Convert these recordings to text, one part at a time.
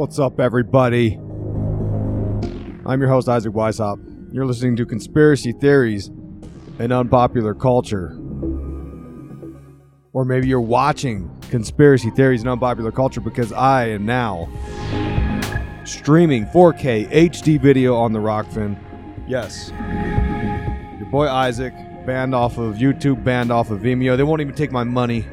What's up, everybody? I'm your host, Isaac Weishaupt. You're listening to Conspiracy Theories and Unpopular Culture. Or maybe you're watching Conspiracy Theories and Unpopular Culture because I am now streaming 4K HD video on the Rockfin. Yes. Your boy Isaac, banned off of YouTube, banned off of Vimeo. They won't even take my money.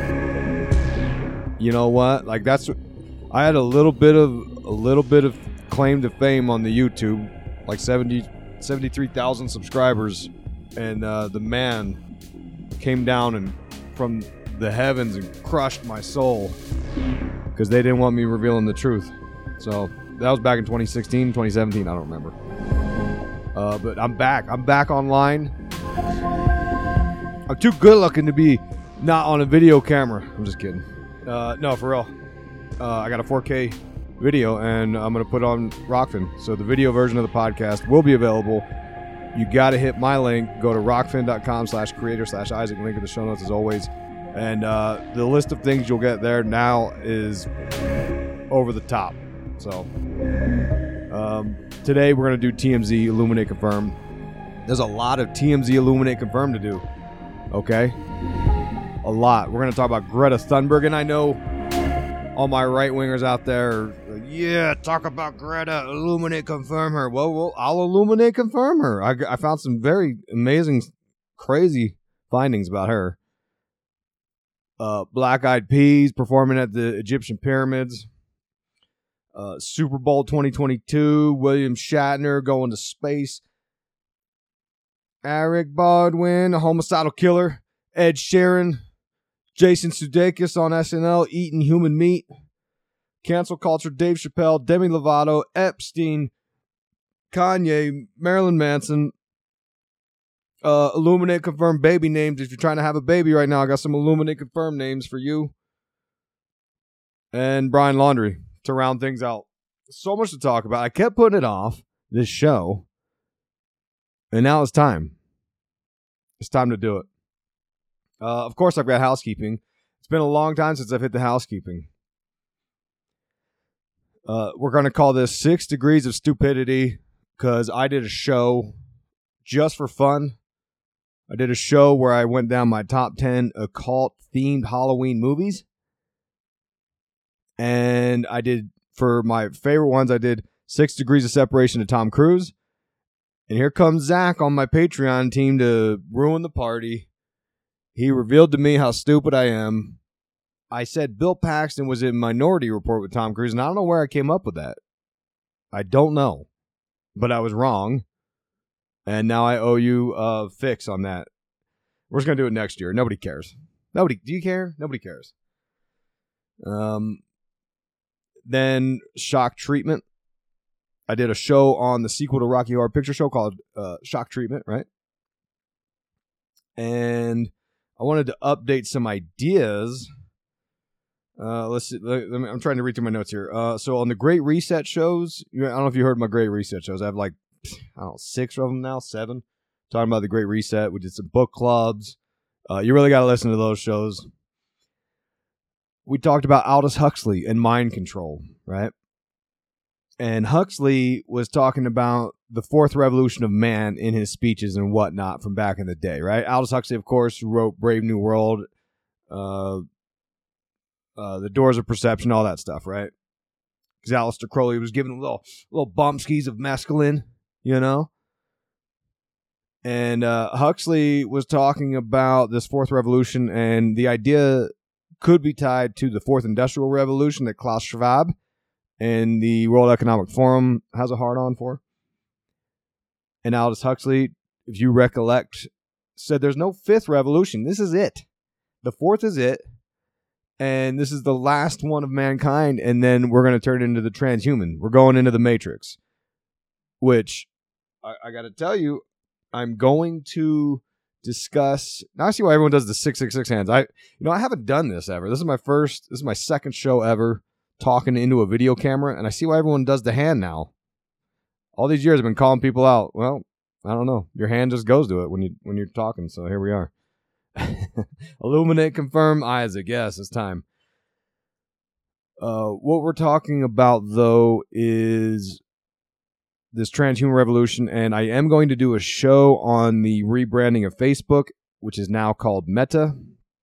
You know what? Like, that's... I had a little bit of claim to fame on the YouTube, like 73,000 subscribers, and the man came down and from the heavens and crushed my soul because they didn't want me revealing the truth. So that was back in 2016, 2017, I don't remember. But I'm back. I'm back online. I'm too good looking to be not on a video camera. I'm just kidding. No, for real. I got a 4K video, and I'm going to put it on Rockfin. So the video version of the podcast will be available. You got to hit my link. Go to rockfin.com/creator/Isaac. Link in the show notes as always. And the list of things you'll get there now is over the top. So today we're going to do TMZ Illuminate Confirm. There's a lot of TMZ Illuminate Confirm to do. Okay? A lot. We're going to talk about Greta Thunberg, and I know all my right-wingers out there, yeah, talk about Greta, illuminate, confirm her. Well, I'll illuminate, confirm her. I found some very amazing, crazy findings about her. Black Eyed Peas performing at the Egyptian pyramids. Super Bowl 2022, William Shatner going to space. Alec Baldwin, a homicidal killer. Ed Sheeran. Jason Sudeikis on SNL eating human meat. Cancel culture, Dave Chappelle, Demi Lovato, Epstein, Kanye, Marilyn Manson. Illuminate, confirm baby names. If you're trying to have a baby right now, I got some Illuminate, confirm names for you. And Brian Laundrie to round things out. So much to talk about. I kept putting it off, this show. And now it's time. It's time to do it. Of course, I've got housekeeping. It's been a long time since I've hit the housekeeping. We're going to call this 6 Degrees of Stupidity because I did a show just for fun. I did a show where I went down my top 10 occult-themed Halloween movies. And I did, for my favorite ones, I did 6 Degrees of Separation to Tom Cruise. And here comes Zach on my Patreon team to ruin the party. He revealed to me how stupid I am. I said Bill Paxton was in Minority Report with Tom Cruise, and I don't know where I came up with that. I don't know. But I was wrong. And now I owe you a fix on that. We're just going to do it next year. Nobody cares. Do you care? Nobody cares. Then Shock Treatment. I did a show on the sequel to Rocky Horror Picture Show called Shock Treatment, right? And I wanted to update some ideas. Let's see. I'm trying to read through my notes here. So on the Great Reset shows, I don't know if you heard my Great Reset shows. I have like, 6 of them now, 7. Talking about the Great Reset. We did some book clubs. You really got to listen to those shows. We talked about Aldous Huxley and mind control, right? And Huxley was talking about the fourth revolution of man in his speeches and whatnot from back in the day, right? Aldous Huxley, of course, who wrote Brave New World, The Doors of Perception, all that stuff, right? Because Aleister Crowley was giving little bumpskis of mescaline, you know? And Huxley was talking about this fourth revolution, and the idea could be tied to the fourth industrial revolution that Klaus Schwab and the World Economic Forum has a hard-on for. And Aldous Huxley, if you recollect, said there's no fifth revolution. This is it. The fourth is it. And this is the last one of mankind. And then we're going to turn into the transhuman. We're going into the Matrix. Which, I got to tell you, I'm going to discuss. Now I see why everyone does the 666 hands. I haven't done this ever. This is my second show ever talking into a video camera. And I see why everyone does the hand now. All these years I've been calling people out. Well, I don't know. Your hand just goes to it when you're talking. So here we are. Illuminate, confirm, Isaac. Yes, it's time. What we're talking about, though, is this transhuman revolution, and I am going to do a show on the rebranding of Facebook, which is now called Meta.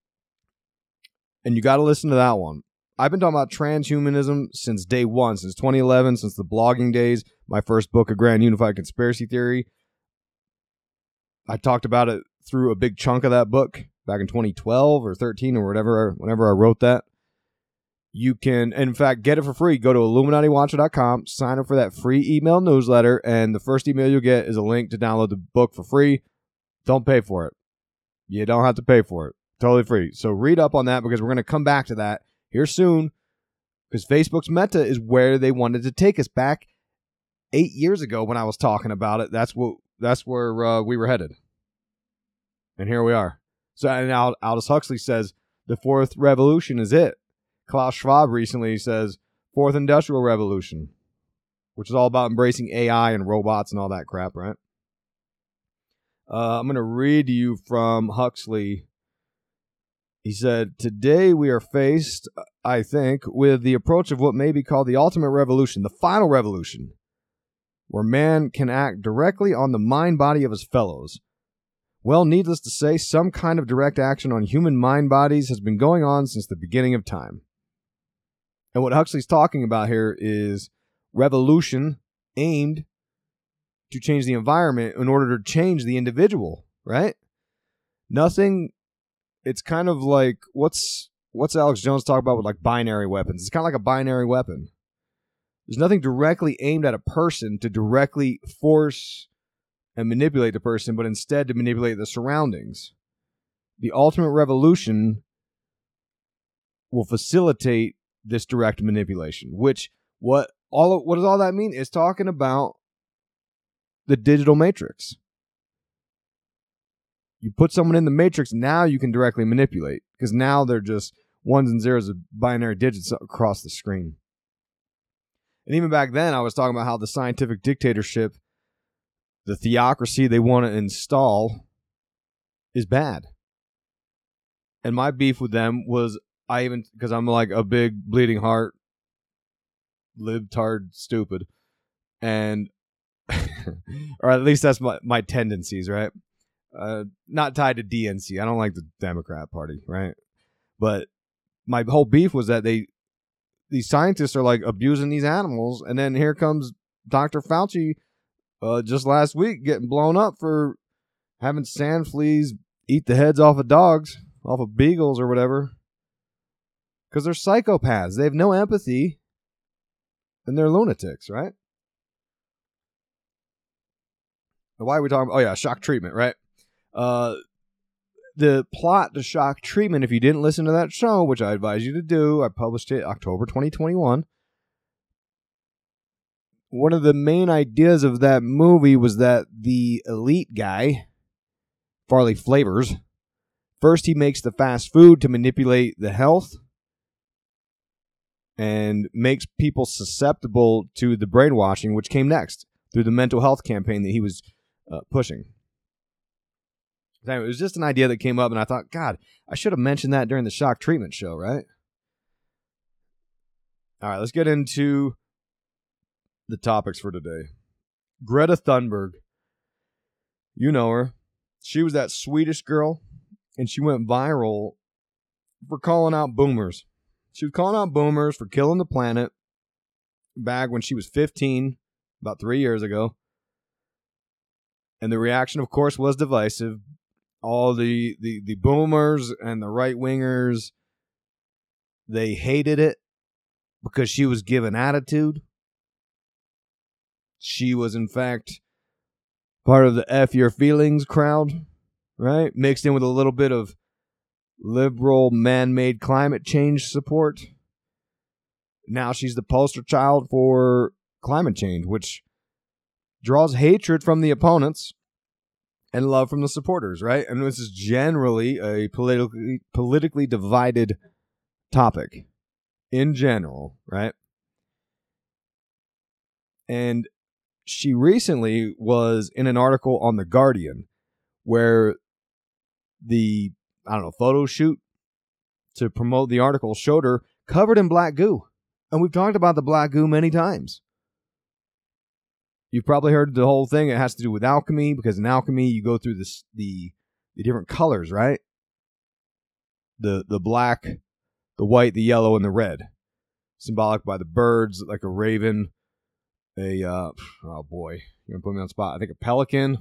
And you got to listen to that one. I've been talking about transhumanism since day one, since 2011, since the blogging days, my first book, A Grand Unified Conspiracy Theory. I talked about it through a big chunk of that book back in 2012 or 13 or whenever I wrote that. You can, in fact, get it for free. Go to IlluminatiWatcher.com, sign up for that free email newsletter, and the first email you'll get is a link to download the book for free. Don't pay for it. You don't have to pay for it. Totally free. So read up on that because we're going to come back to that here soon because Facebook's Meta is where they wanted to take us back 8 years ago when I was talking about it. That's where we were headed. And here we are. So and Aldous Huxley says the fourth revolution is it. Klaus Schwab recently says fourth industrial revolution, which is all about embracing AI and robots and all that crap, right? I'm going to read to you from Huxley. He said, today we are faced, I think, with the approach of what may be called the ultimate revolution, the final revolution, where man can act directly on the mind-body of his fellows. Well, needless to say, some kind of direct action on human mind-bodies has been going on since the beginning of time. And what Huxley's talking about here is revolution aimed to change the environment in order to change the individual, right? Nothing, it's kind of like, what's Alex Jones talk about with like binary weapons? It's kind of like a binary weapon. There's nothing directly aimed at a person to directly force and manipulate the person, but instead to manipulate the surroundings. The ultimate revolution will facilitate this direct manipulation, which what does all that mean? It's talking about the digital matrix. You put someone in the matrix, now you can directly manipulate because now they're just ones and zeros of binary digits across the screen. And even back then, I was talking about how the scientific dictatorship, the theocracy they want to install is bad. And my beef with them was, because I'm like a big bleeding heart, libtard stupid, and or at least that's my tendencies, right? Not tied to DNC. I don't like the Democrat Party, right? But my whole beef was that these scientists are like abusing these animals, and then here comes Dr. Fauci just last week getting blown up for having sand fleas eat the heads off of dogs, off of beagles or whatever, because they're psychopaths. They have no empathy, and they're lunatics, right? Why are we talking? Oh yeah, shock treatment, right? The plot to shock treatment, if you didn't listen to that show, which I advise you to do, I published it October 2021. One of the main ideas of that movie was that the elite guy, Farley Flavors, first he makes the fast food to manipulate the health and makes people susceptible to the brainwashing, which came next through the mental health campaign that he was pushing. Anyway, it was just an idea that came up, and I thought, God, I should have mentioned that during the shock treatment show, right? All right, let's get into the topics for today. Greta Thunberg. You know her. She was that Swedish girl, and she went viral for calling out boomers. She was calling out boomers for killing the planet back when she was 15, about 3 years ago. And the reaction, of course, was divisive. All the boomers and the right-wingers, they hated it because she was given attitude. She was, in fact, part of the F Your Feelings crowd, right? Mixed in with a little bit of liberal man-made climate change support. Now she's the poster child for climate change, which draws hatred from the opponents and love from the supporters, right? And this is generally a politically divided topic in general, right? And she recently was in an article on The Guardian where the, photo shoot to promote the article showed her covered in black goo. And we've talked about the black goo many times. You've probably heard the whole thing. It has to do with alchemy, because in alchemy you go through the different colors, right? The black, the white, the yellow, and the red, symbolic by the birds, like a raven, oh boy, you're gonna put me on the spot. I think a pelican.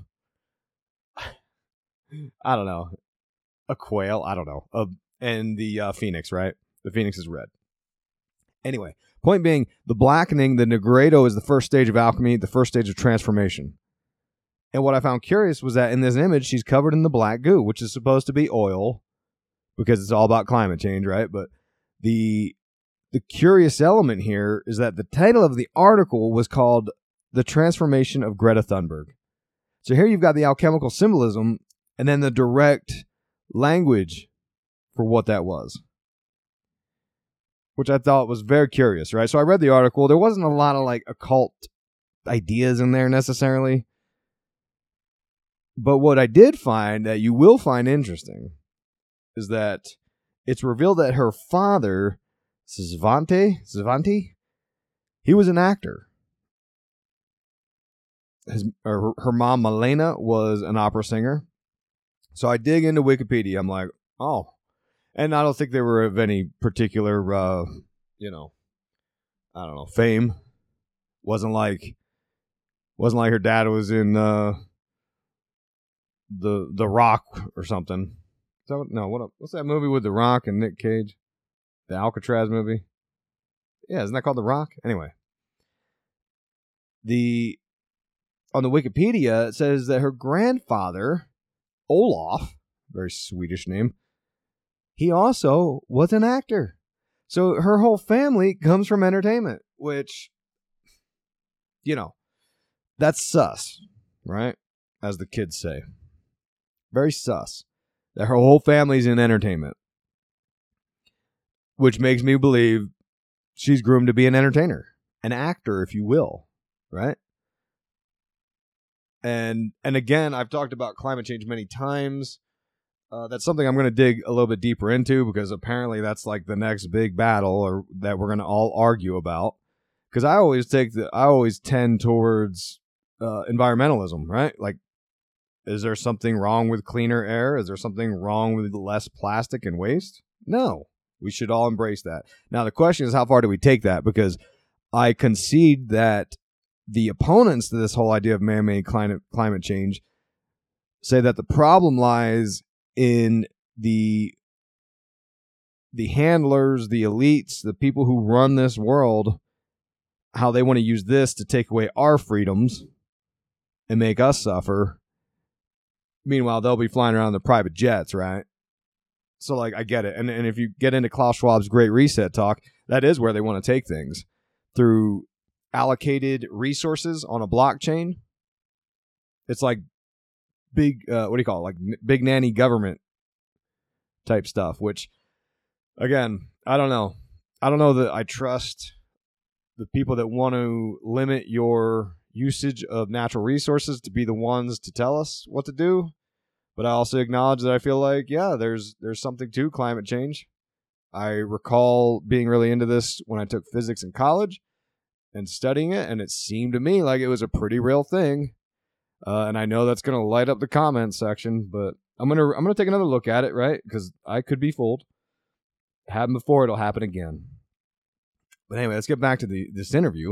I don't know, a quail. I don't know. And the phoenix, right? The phoenix is red. Anyway, point being, the blackening, the Negredo, is the first stage of alchemy, the first stage of transformation. And what I found curious was that in this image, she's covered in the black goo, which is supposed to be oil, because it's all about climate change, right? But the curious element here is that the title of the article was called "The Transformation of Greta Thunberg." So here you've got the alchemical symbolism and then the direct language for what that was, which I thought was very curious, right? So I read the article. There wasn't a lot of like occult ideas in there necessarily. But what I did find that you will find interesting is that it's revealed that her father, Svante, he was an actor. Her mom, Malena, was an opera singer. So I dig into Wikipedia. I'm like, oh. And I don't think they were of any particular, fame. Wasn't like her dad was in the Rock or something. So no, what's that movie with The Rock and Nick Cage? The Alcatraz movie. Yeah, isn't that called The Rock? Anyway, on the Wikipedia, it says that her grandfather, Olaf, very Swedish name, he also was an actor. So her whole family comes from entertainment, which, that's sus, right? As the kids say. Very sus that her whole family's in entertainment, which makes me believe she's groomed to be an entertainer, an actor, if you will, right? And again, I've talked about climate change many times. That's something I'm going to dig a little bit deeper into, because apparently that's like the next big battle, or that we're going to all argue about. Because I always tend towards environmentalism, right? Like, is there something wrong with cleaner air? Is there something wrong with less plastic and waste? No, we should all embrace that. Now the question is, how far do we take that? Because I concede that the opponents to this whole idea of man-made climate change say that the problem lies in the handlers, the elites, the people who run this world, how they want to use this to take away our freedoms and make us suffer. Meanwhile, they'll be flying around in their private jets, right? So, like, I get it. And if you get into Klaus Schwab's Great Reset talk, that is where they want to take things, through allocated resources on a blockchain. It's like big, like big nanny government type stuff, which, again, I don't know. I don't know that I trust the people that want to limit your usage of natural resources to be the ones to tell us what to do. But I also acknowledge that I feel like, yeah, there's something to climate change. I recall being really into this when I took physics in college and studying it, and it seemed to me like it was a pretty real thing. And I know that's going to light up the comments section, but I'm gonna take another look at it, right? Because I could be fooled. It happened before; it'll happen again. But anyway, let's get back to this interview.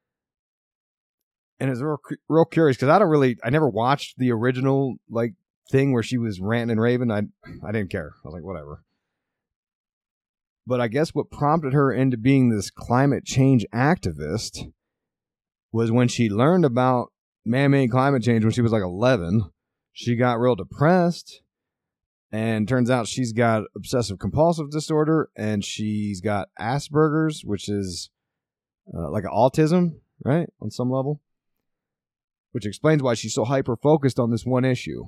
And it's real curious, because I never watched the original like thing where she was ranting and raving. I didn't care. I was like, whatever. But I guess what prompted her into being this climate change activist was when she learned about man-made climate change when she was like 11. She got real depressed, and turns out she's got obsessive compulsive disorder, and she's got Asperger's, which is like autism, right, on some level, which explains why she's so hyper-focused on this one issue.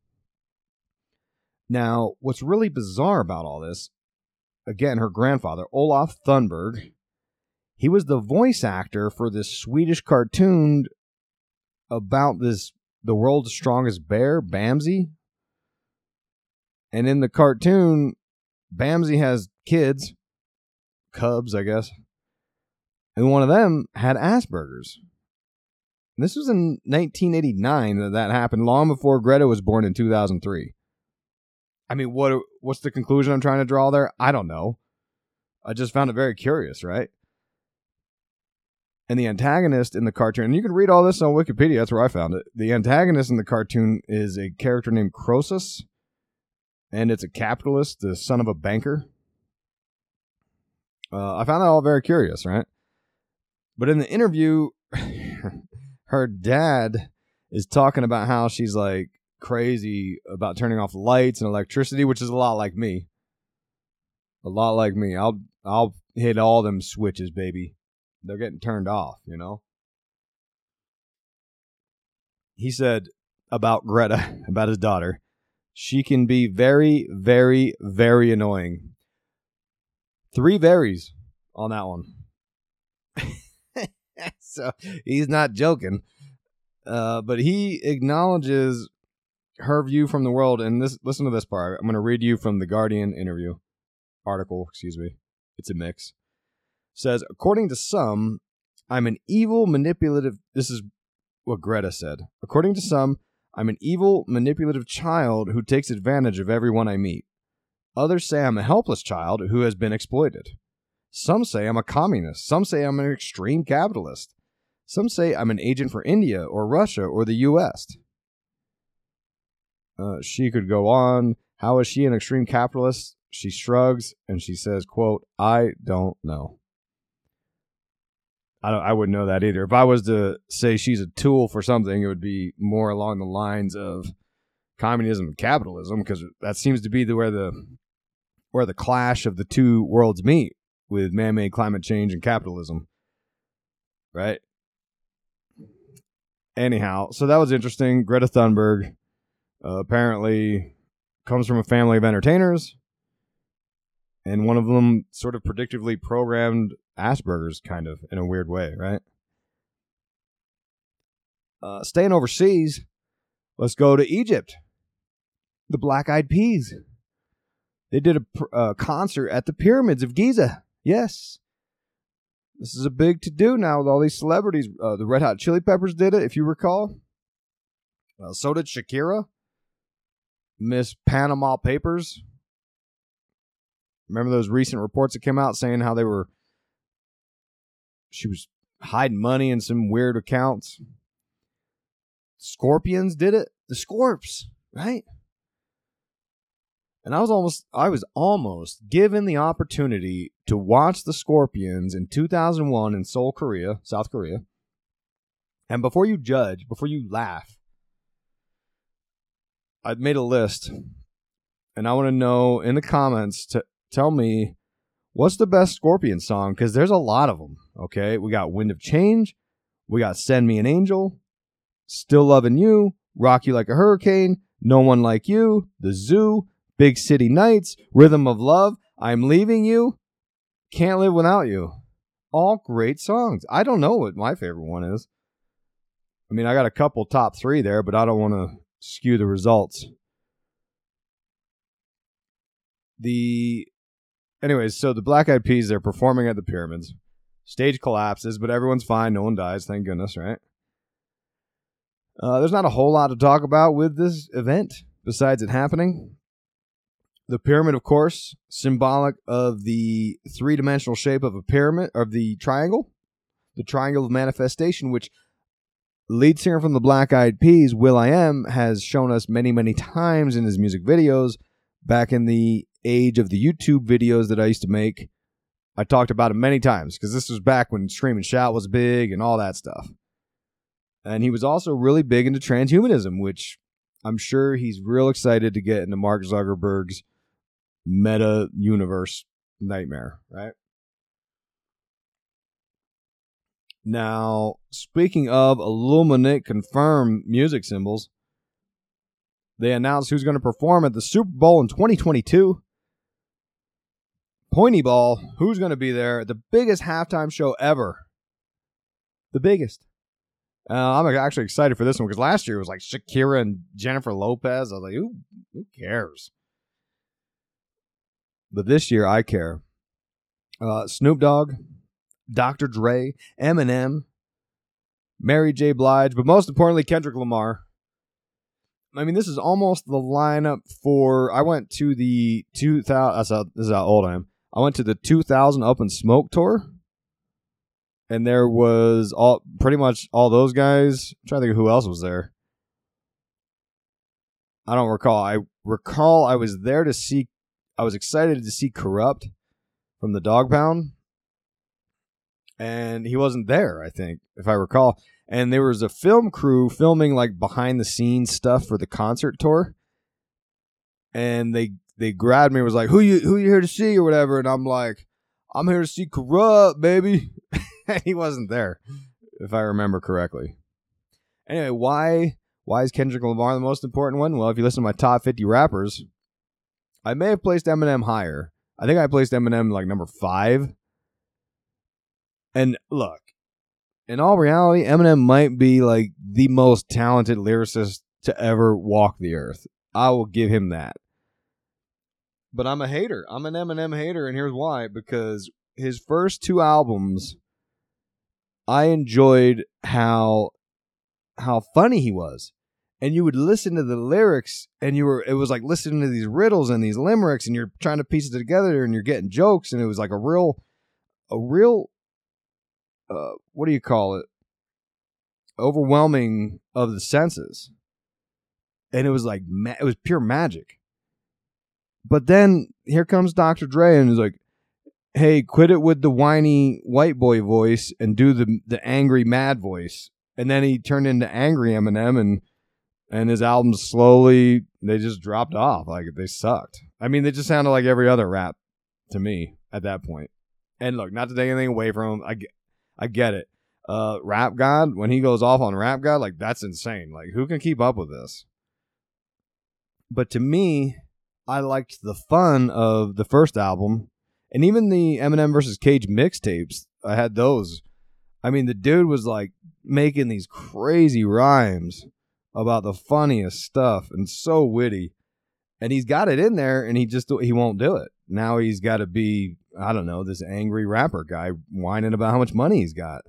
Now, what's really bizarre about all this, again, her grandfather, Olaf Thunberg, he was the voice actor for this Swedish cartoon about the world's strongest bear, Bamsi. And in the cartoon, Bamsi has kids, cubs, I guess. and one of them had Asperger's. And this was in 1989 that happened, long before Greta was born in 2003. I mean, what's the conclusion I'm trying to draw there? I don't know. I just found it very curious, right? And the antagonist in the cartoon, and you can read all this on Wikipedia, that's where I found it. The antagonist in the cartoon is a character named Croesus, and it's a capitalist, the son of a banker. I found that all very curious, right? But in the interview, her dad is talking about how she's like crazy about turning off lights and electricity, which is a lot like me. A lot like me. I'll hit all them switches, baby. They're getting turned off, you know? He said about Greta, about his daughter, she can be very, very, very annoying. 3 varies on that one. So he's not joking. But he acknowledges her view from the world. And listen to this part. I'm going to read you from the Guardian article. It's a mix. Says, according to some, I'm an evil, manipulative... This is what Greta said. According to some, I'm an evil, manipulative child who takes advantage of everyone I meet. Others say I'm a helpless child who has been exploited. Some say I'm a communist. Some say I'm an extreme capitalist. Some say I'm an agent for India or Russia or the U.S. She could go on. How is she an extreme capitalist? She shrugs and she says, quote, I don't know. I wouldn't know that either. If I was to say she's a tool for something, it would be more along the lines of communism and capitalism, because that seems to be where the clash of the two worlds meet, with man-made climate change and capitalism. Right? Anyhow, so that was interesting. Greta Thunberg apparently comes from a family of entertainers, and one of them sort of predictively programmed Asperger's, kind of, in a weird way, right? Staying overseas, let's go to Egypt. The Black Eyed Peas. They did a concert at the pyramids of Giza. Yes. This is a big to-do now with all these celebrities. The Red Hot Chili Peppers did it, if you recall. So did Shakira. Miss Panama Papers. Remember those recent reports that came out saying how she was hiding money in some weird accounts. Scorpions did it. The Scorps, right? And I was almost given the opportunity to watch the Scorpions in 2001 in Seoul, Korea, South Korea. And before you judge, before you laugh, I've made a list, and I want to know in the comments to tell me what's the best Scorpion song, because there's a lot of them. Okay, we got Wind of Change, we got Send Me an Angel, Still Loving You, Rock You Like a Hurricane, No One Like You, The Zoo, Big City Nights, Rhythm of Love, I'm Leaving You, Can't Live Without You. All great songs. I don't know what my favorite one is. I mean, I got a couple top 3 there, but I don't want to skew the results. Anyways, so the Black Eyed Peas, they're performing at the pyramids. Stage collapses, but everyone's fine. No one dies, thank goodness, right? There's not a whole lot to talk about with this event besides it happening. The pyramid, of course, symbolic of the 3-dimensional shape of a pyramid, of the triangle of manifestation, which lead singer from the Black Eyed Peas, will.i.am, has shown us many, many times in his music videos. Back in the age of the YouTube videos that I used to make, I talked about it many times, because this was back when Scream and Shout was big and all that stuff. And he was also really big into transhumanism, which I'm sure he's real excited to get into Mark Zuckerberg's meta universe nightmare, right? Now, speaking of Illuminate confirmed music symbols, they announced who's going to perform at the Super Bowl in 2022. Pointy Ball, who's going to be there? The biggest halftime show ever. The biggest. I'm actually excited for this one, because last year it was like Shakira and Jennifer Lopez. I was like, who cares? But this year I care. Snoop Dogg, Dr. Dre, Eminem, Mary J. Blige, but most importantly, Kendrick Lamar. I mean, this is almost the lineup for. I went to the 2000. This is how old I am. I went to the 2000 Up in Smoke tour, and there was pretty much all those guys. I'm trying to think of who else was there. I don't recall. I recall I was there to see. I was excited to see Corrupt from the Dog Pound, and he wasn't there. I think, if I recall. And there was a film crew filming like behind the scenes stuff for the concert tour. And they grabbed me and was like, who you here to see or whatever? And I'm like, I'm here to see Corrupt, baby. And he wasn't there, if I remember correctly. Anyway, why is Kendrick Lamar the most important one? Well, if you listen to my top 50 rappers, I may have placed Eminem higher. I think I placed Eminem like number 5. And look, in all reality, Eminem might be like the most talented lyricist to ever walk the earth. I will give him that. But I'm a hater. I'm an Eminem hater, and here's why. Because his first 2 albums, I enjoyed how funny he was. And you would listen to the lyrics, and it was like listening to these riddles and these limericks, and you're trying to piece it together, and you're getting jokes, and it was like a real what do you call it? Overwhelming of the senses. And it was like, it was pure magic. But then here comes Dr. Dre and he's like, hey, quit it with the whiny white boy voice and do the angry mad voice. And then he turned into angry Eminem, and his albums slowly, they just dropped off. Like, they sucked. I mean, they just sounded like every other rap to me at that point. And look, not to take anything away from him, I get it. Rap God, when he goes off on Rap God, like, that's insane. Like, who can keep up with this? But to me, I liked the fun of the first album, and even the Eminem versus Cage mixtapes. I had those. I mean, the dude was like making these crazy rhymes about the funniest stuff and so witty. And he's got it in there, and he won't do it. Now he's got to be, I don't know, this angry rapper guy whining about how much money he's got.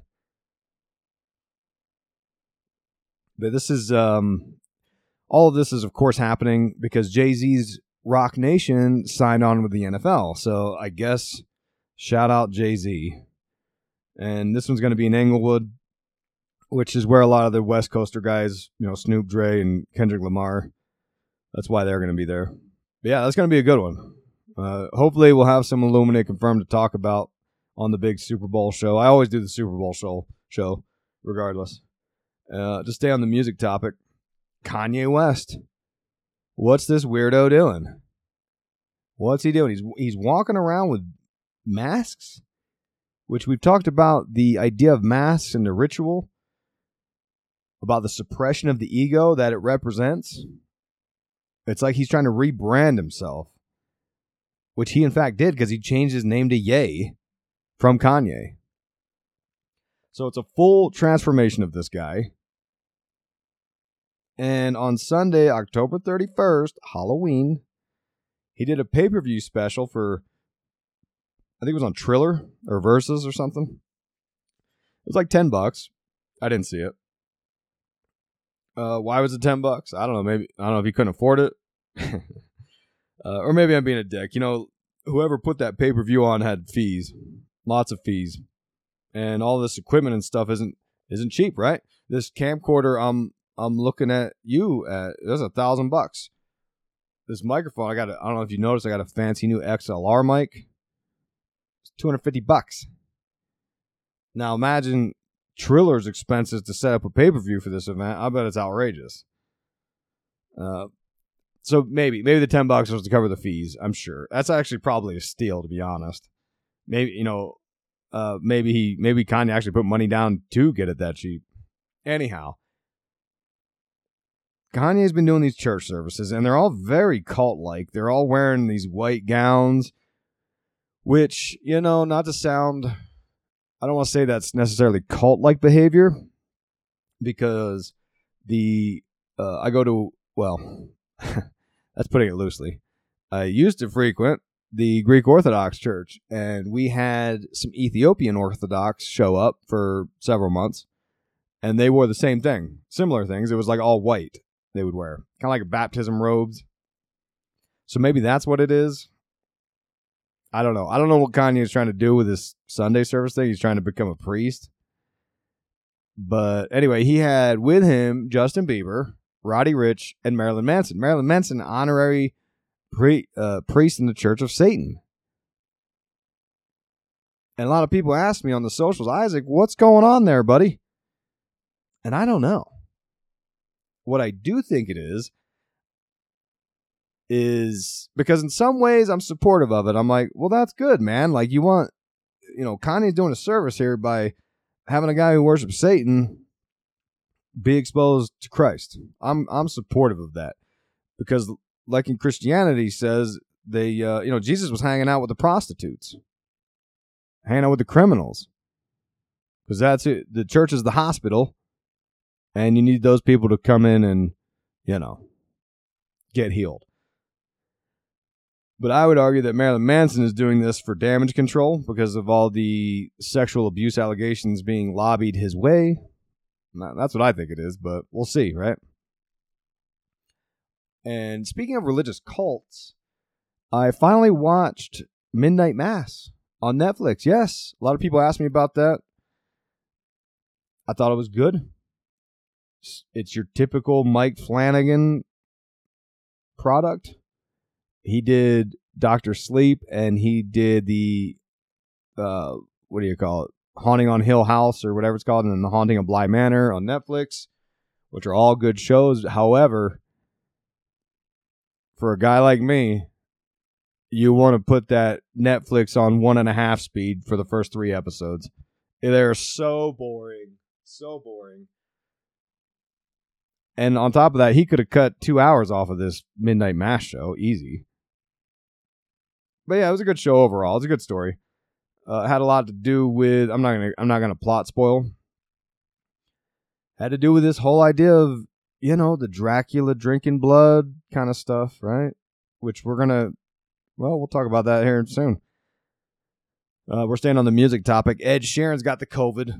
But this is, all of this is, of course, happening because Jay-Z's Rock Nation signed on with the NFL. So I guess, shout out Jay-Z. And this one's going to be in Englewood, which is where a lot of the West Coaster guys, Snoop, Dre, and Kendrick Lamar, that's why they're going to be there. But yeah, that's going to be a good one. Hopefully we'll have some Illuminate confirmed to talk about on the big Super Bowl show. I always do the Super Bowl show regardless. To stay on the music topic, Kanye West. What's this weirdo doing? What's he doing? He's walking around with masks, which we've talked about the idea of masks and the ritual, about the suppression of the ego that it represents. It's like he's trying to rebrand himself, which he in fact did because he changed his name to Ye from Kanye. So it's a full transformation of this guy. And on Sunday, October 31st, Halloween, he did a pay-per-view special for, I think it was on Triller or Versus or something. It was like $10. I didn't see it. Why was it $10? I don't know. Maybe, I don't know if he couldn't afford it. Or maybe I'm being a dick. Whoever put that pay-per-view on had fees. Lots of fees. And all this equipment and stuff isn't cheap, right? This camcorder I'm looking at there's $1,000. This microphone, I don't know if you noticed, I got a fancy new XLR mic. It's $250. Now imagine Triller's expenses to set up a pay-per-view for this event. I bet it's outrageous. So maybe the $10 was to cover the fees. I'm sure that's actually probably a steal, to be honest. Maybe maybe Kanye actually put money down to get it that cheap. Anyhow, Kanye's been doing these church services, and they're all very cult-like. They're all wearing these white gowns, which, not to sound, I don't want to say that's necessarily cult-like behavior, because I go to, well, that's putting it loosely. I used to frequent the Greek Orthodox Church, and we had some Ethiopian Orthodox show up for several months, and they wore the same thing, similar things. It was like all white they would wear, kind of like baptism robes. So maybe that's what it is. I don't know. I don't know what Kanye is trying to do with this Sunday service thing. He's trying to become a priest. But anyway, he had with him Justin Bieber, Roddy Ricch, and Marilyn Manson. Marilyn Manson, honorary priest in the Church of Satan. And a lot of people ask me on the socials, Isaac, what's going on there, buddy? And I don't know. What I do think it is because in some ways I'm supportive of it. I'm like, well, that's good, man. Like, you want, Kanye's doing a service here by having a guy who worships Satan be exposed to Christ. I'm supportive of that because, like in Christianity says, they Jesus was hanging out with the prostitutes, hanging out with the criminals, because that's it. The church is the hospital, and you need those people to come in and get healed. But I would argue that Marilyn Manson is doing this for damage control because of all the sexual abuse allegations being lobbied his way. That's what I think it is, but we'll see, right? And speaking of religious cults, I finally watched Midnight Mass on Netflix. Yes, a lot of people asked me about that. I thought it was good. It's your typical Mike Flanagan product. He did Dr. Sleep, and he did the, what do you call it? Haunting on Hill House, or whatever it's called, and then The Haunting of Bly Manor on Netflix, which are all good shows. However, for a guy like me, you want to put that Netflix on 1.5 speed for the first 3 episodes. They're so boring. So boring. And on top of that, he could have cut 2 hours off of this Midnight Mass show. Easy. But yeah, it was a good show overall. It's a good story. Had a lot to do with, I'm not gonna plot spoil. Had to do with this whole idea of, the Dracula drinking blood kind of stuff, right? Which we'll talk about that here soon. We're staying on the music topic. Ed Sheeran's got the COVID.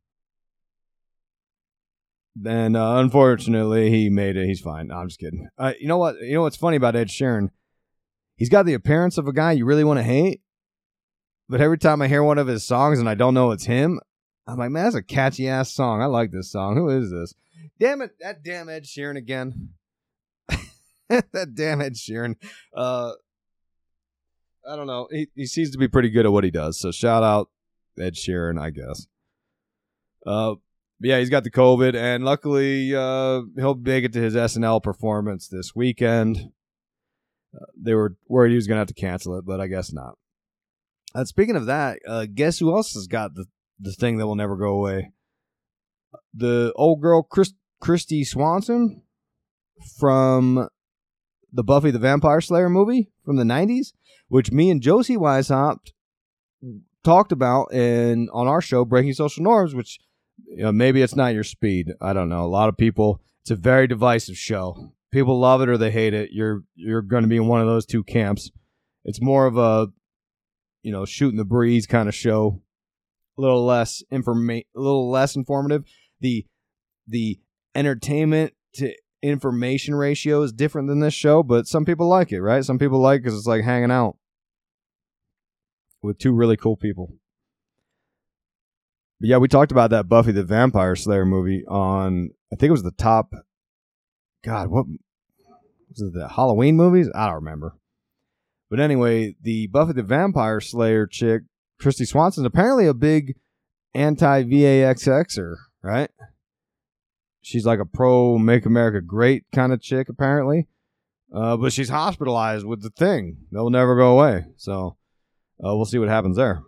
And unfortunately, he made it. He's fine. No, I'm just kidding. You know what? You know what's funny about Ed Sheeran? He's got the appearance of a guy you really want to hate. But every time I hear one of his songs and I don't know it's him, I'm like, man, that's a catchy-ass song. I like this song. Who is this? Damn it. That damn Ed Sheeran again. That damn Ed Sheeran. I don't know. He seems to be pretty good at what he does. So shout out Ed Sheeran, I guess. Yeah, he's got the COVID, and luckily he'll make it to his SNL performance this weekend. They were worried he was going to have to cancel it, but I guess not. Speaking of that, guess who else has got the thing that will never go away? The old girl, Kristy Swanson, from the Buffy the Vampire Slayer movie from the 90s, which me and Josie Weishaupt talked about on our show, Breaking Social Norms, which maybe it's not your speed. I don't know. A lot of people, it's a very divisive show. People love it or they hate it. You're going to be in one of those two camps. It's more of a shooting the breeze kind of show, a little less informative. The entertainment to information ratio is different than this show, but some people like it, right? Some people like it because it's like hanging out with two really cool people. But yeah, we talked about that Buffy the Vampire Slayer movie on, I think it was the top, God, what was it, the Halloween movies? I don't remember. But anyway, the Buffy the Vampire Slayer chick, Kristy Swanson, is apparently a big anti-VAXXer, right? She's like a pro-Make America Great kind of chick, apparently. But she's hospitalized with the thing. They'll never go away. So we'll see what happens there.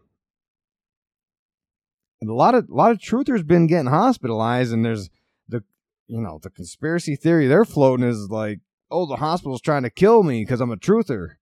And a lot of truthers been getting hospitalized, and there's the conspiracy theory they're floating is like, oh, the hospital's trying to kill me because I'm a truther.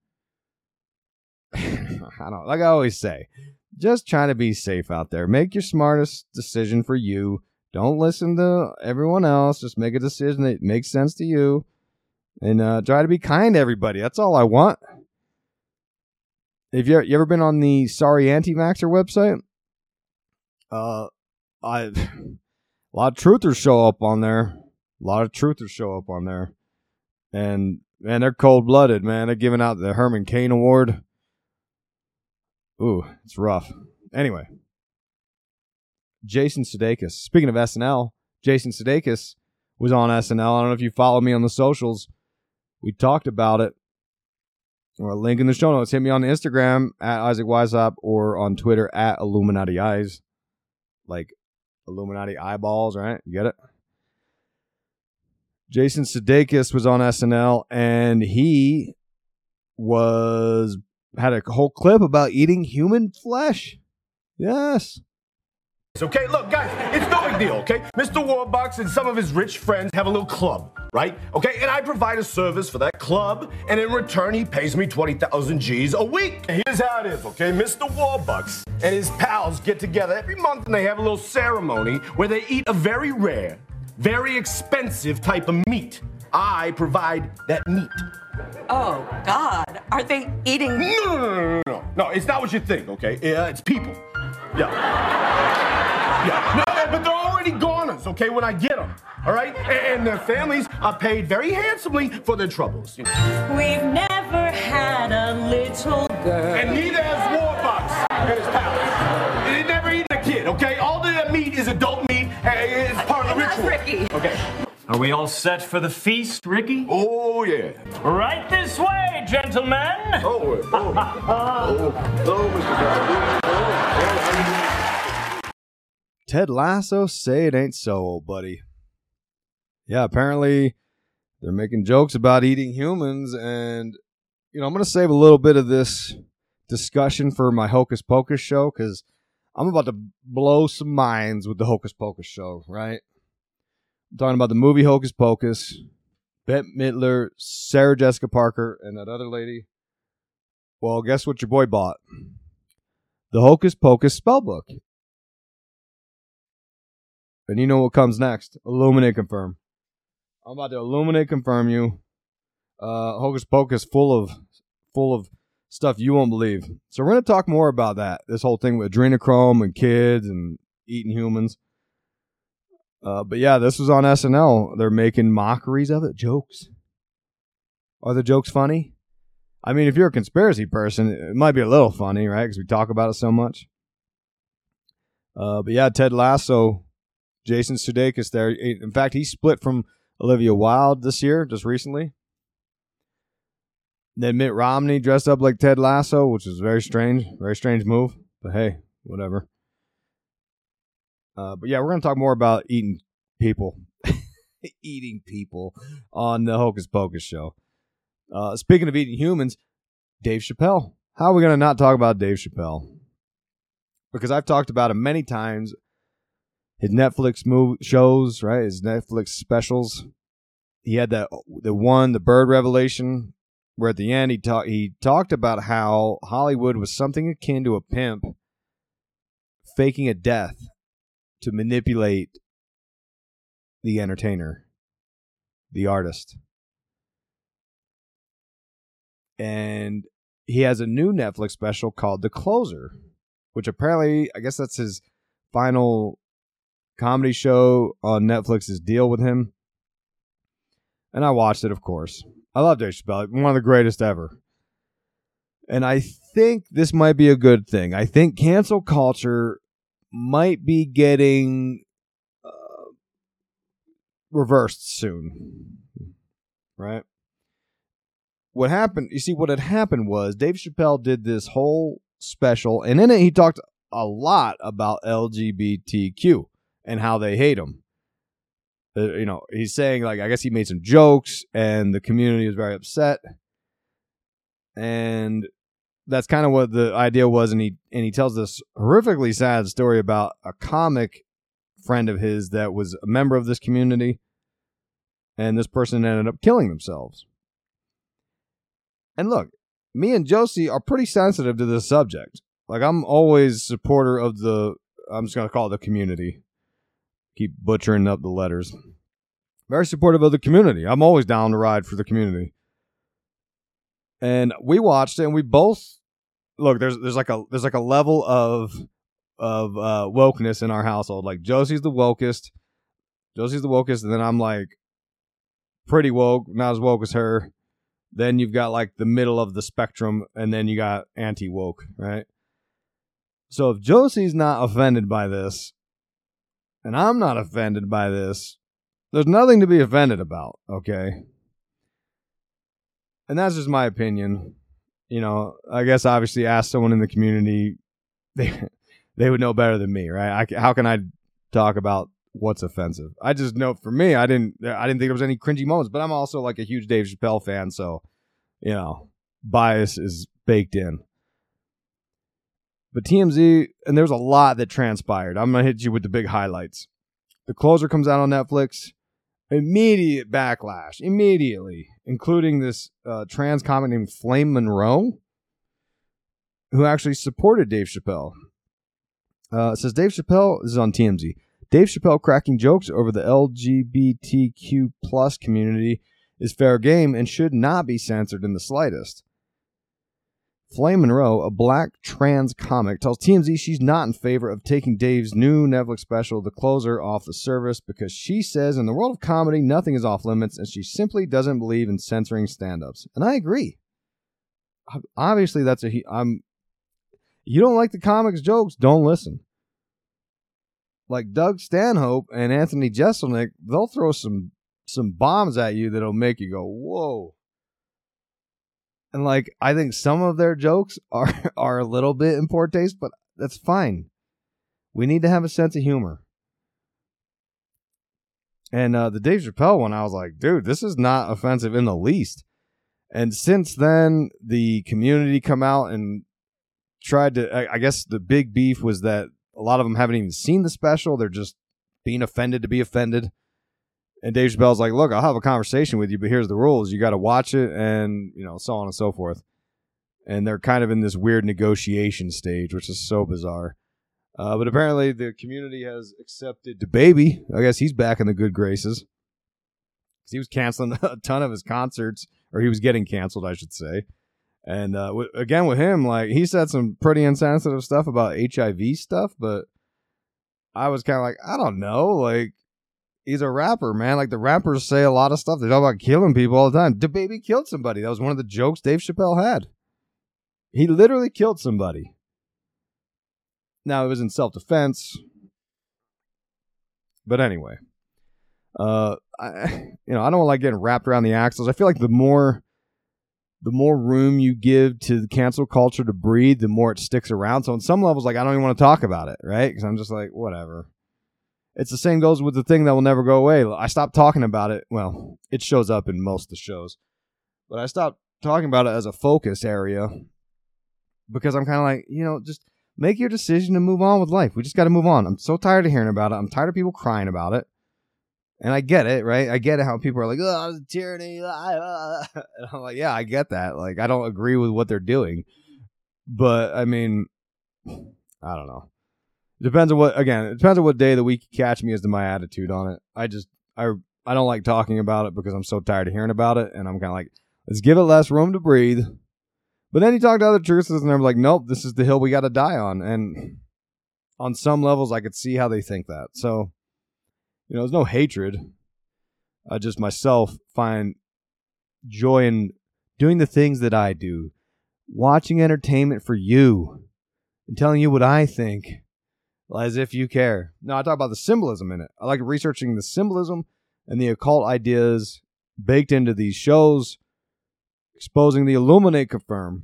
I don't, like I always say, just trying to be safe out there. Make your smartest decision for you. Don't listen to everyone else. Just make a decision that makes sense to you. And try to be kind to everybody. That's all I want. Have you ever been on the Sorry Anti-Vaxxer website? A lot of truthers show up on there. And man, they're cold-blooded, man. They're giving out the Herman Cain Award. Ooh, it's rough. Anyway, Jason Sudeikis. Speaking of SNL, Jason Sudeikis was on SNL. I don't know if you follow me on the socials. We talked about it. Or a link in the show notes. Hit me on Instagram at Isaac Weishaupt or on Twitter at Illuminati Eyes. Like Illuminati eyeballs, right? You get it? Jason Sudeikis was on SNL, and he had a whole clip about eating human flesh. Yes. Okay, look, guys, it's no big deal, okay? Mr. Warbucks and some of his rich friends have a little club, right? Okay, and I provide a service for that club, and in return, he pays me 20,000 G's a week. Here's how it is, okay? Mr. Warbucks and his pals get together every month, and they have a little ceremony where they eat a very rare, very expensive type of meat. I provide that meat. Oh, God. Are they eating... No, it's not what you think, okay? It's people. Yeah, no, but they're already goners, okay, when I get them, all right? And their families are paid very handsomely for their troubles. You know? We've never had a little girl. And neither has Warbucks and his pals. They never eaten a kid, okay? All the meat is adult meat. It's part of the ritual. Ricky. Okay. Are we all set for the feast, Ricky? Oh, yeah. Right this way, gentlemen. Mr. Ted Lasso, say it ain't so, old buddy. Yeah, apparently they're making jokes about eating humans, and, you know, I'm going to save a little bit of this discussion for my Hocus Pocus show, because I'm about to blow some minds with the Hocus Pocus show, right? I'm talking about the movie Hocus Pocus, Bette Midler, Sarah Jessica Parker, and that other lady. Well, guess what your boy bought? The Hocus Pocus spellbook. And you know what comes next? Illuminate Confirm. I'm about to Illuminate Confirm you. Hocus Pocus full of stuff you won't believe. So we're going to talk more about that. This whole thing with adrenochrome and kids and eating humans. But yeah, this was on SNL. They're making mockeries of it. Jokes. Are the jokes funny? I mean, if you're a conspiracy person, it might be a little funny, right? Because we talk about it so much. But yeah, Ted Lasso... Jason Sudeikis there. In fact, he split from Olivia Wilde this year, just recently. Then Mitt Romney dressed up like Ted Lasso, which is very strange move. But hey, whatever. But yeah, we're going to talk more about eating people. Eating people on the Hocus Pocus show. Speaking of eating humans, Dave Chappelle. How are we going to not talk about Dave Chappelle? Because I've talked about him many times. His Netflix shows, right? His Netflix specials. He had the Bird Revelation, where at the end he talked about how Hollywood was something akin to a pimp faking a death to manipulate the entertainer, the artist. And he has a new Netflix special called The Closer, which apparently, I guess that's his final comedy show on Netflix's deal with him. And I watched it, of course. I love Dave Chappelle, one of the greatest ever. And I think this might be a good thing. I think cancel culture might be getting reversed soon. Right? What happened, what had happened was Dave Chappelle did this whole special, and in it he talked a lot about LGBTQ. And how they hate him. He's saying, like, I guess he made some jokes and the community was very upset. And that's kind of what the idea was. And he tells this horrifically sad story about a comic friend of his that was a member of this community. And this person ended up killing themselves. And look, me and Josie are pretty sensitive to this subject. Like, I'm always a supporter of I'm just going to call it the community. Keep butchering up the letters. Very supportive of the community. I'm always down to ride for the community. And we watched it, and we both look, there's like a level of wokeness in our household. Like Josie's the wokest, and then I'm like pretty woke, not as woke as her. Then you've got like the middle of the spectrum, and then you got anti-woke, right? So if Josie's not offended by this, and I'm not offended by this, there's nothing to be offended about, okay? And that's just my opinion. You know, I guess obviously ask someone in the community, they would know better than me, right? How can I talk about what's offensive? I just know for me, I didn't think there was any cringy moments, but I'm also like a huge Dave Chappelle fan, so, you know, bias is baked in. But TMZ, and there's a lot that transpired. I'm going to hit you with the big highlights. The Closer comes out on Netflix. Immediate backlash. Immediately. Including this trans comic named Flame Monroe, who actually supported Dave Chappelle. It says Dave Chappelle, this is on TMZ, Dave Chappelle cracking jokes over the LGBTQ plus community is fair game and should not be censored in the slightest. Flame Monroe, a black trans comic, tells TMZ she's not in favor of taking Dave's new Netflix special, The Closer, off the service because she says in the world of comedy, nothing is off limits, and she simply doesn't believe in censoring stand-ups. And I agree. Obviously, you don't like the comic's jokes, don't listen. Like Doug Stanhope and Anthony Jeselnik, they'll throw some bombs at you that'll make you go, whoa. And like, I think some of their jokes are a little bit in poor taste, but that's fine. We need to have a sense of humor. And the Dave Chappelle one, I was like, dude, this is not offensive in the least. And since then, the community come out and tried to, I guess the big beef was that a lot of them haven't even seen the special. They're just being offended to be offended. And Dave Chappelle's like, look, I'll have a conversation with you, but here's the rules. You got to watch it and, you know, so on and so forth. And they're kind of in this weird negotiation stage, which is so bizarre. But apparently the community has accepted DaBaby. I guess he's back in the good graces. He was canceling a ton of his concerts, or he was getting canceled, I should say. And again, with him, like, he said some pretty insensitive stuff about HIV stuff, but I was kind of like, I don't know, like, he's a rapper, man. Like, the rappers say a lot of stuff. They talk about killing people all the time. DaBaby killed somebody. That was one of the jokes Dave Chappelle had. He literally killed somebody. Now, it was in self-defense. But anyway. I don't like getting wrapped around the axles. I feel like the more room you give to the cancel culture to breathe, the more it sticks around. So on some levels, like, I don't even want to talk about it, right? Because I'm just like, whatever. It's the same goes with the thing that will never go away. I stopped talking about it. Well, it shows up in most of the shows. But I stopped talking about it as a focus area because I'm kind of like, just make your decision and move on with life. We just got to move on. I'm so tired of hearing about it. I'm tired of people crying about it. And I get it, right? I get it how people are like, oh, it's tyranny. And I'm like, yeah, I get that. Like, I don't agree with what they're doing. But, I mean, I don't know. It depends on what day of the week you catch me as to my attitude on it. I don't like talking about it because I'm so tired of hearing about it. And I'm kind of like, let's give it less room to breathe. But then you talk to other truthers and they're like, nope, this is the hill we got to die on. And on some levels, I could see how they think that. So, there's no hatred. I just myself find joy in doing the things that I do. Watching entertainment for you. And telling you what I think. As if you care. No, I talk about the symbolism in it. I like researching the symbolism and the occult ideas baked into these shows. Exposing the Illuminate confirm.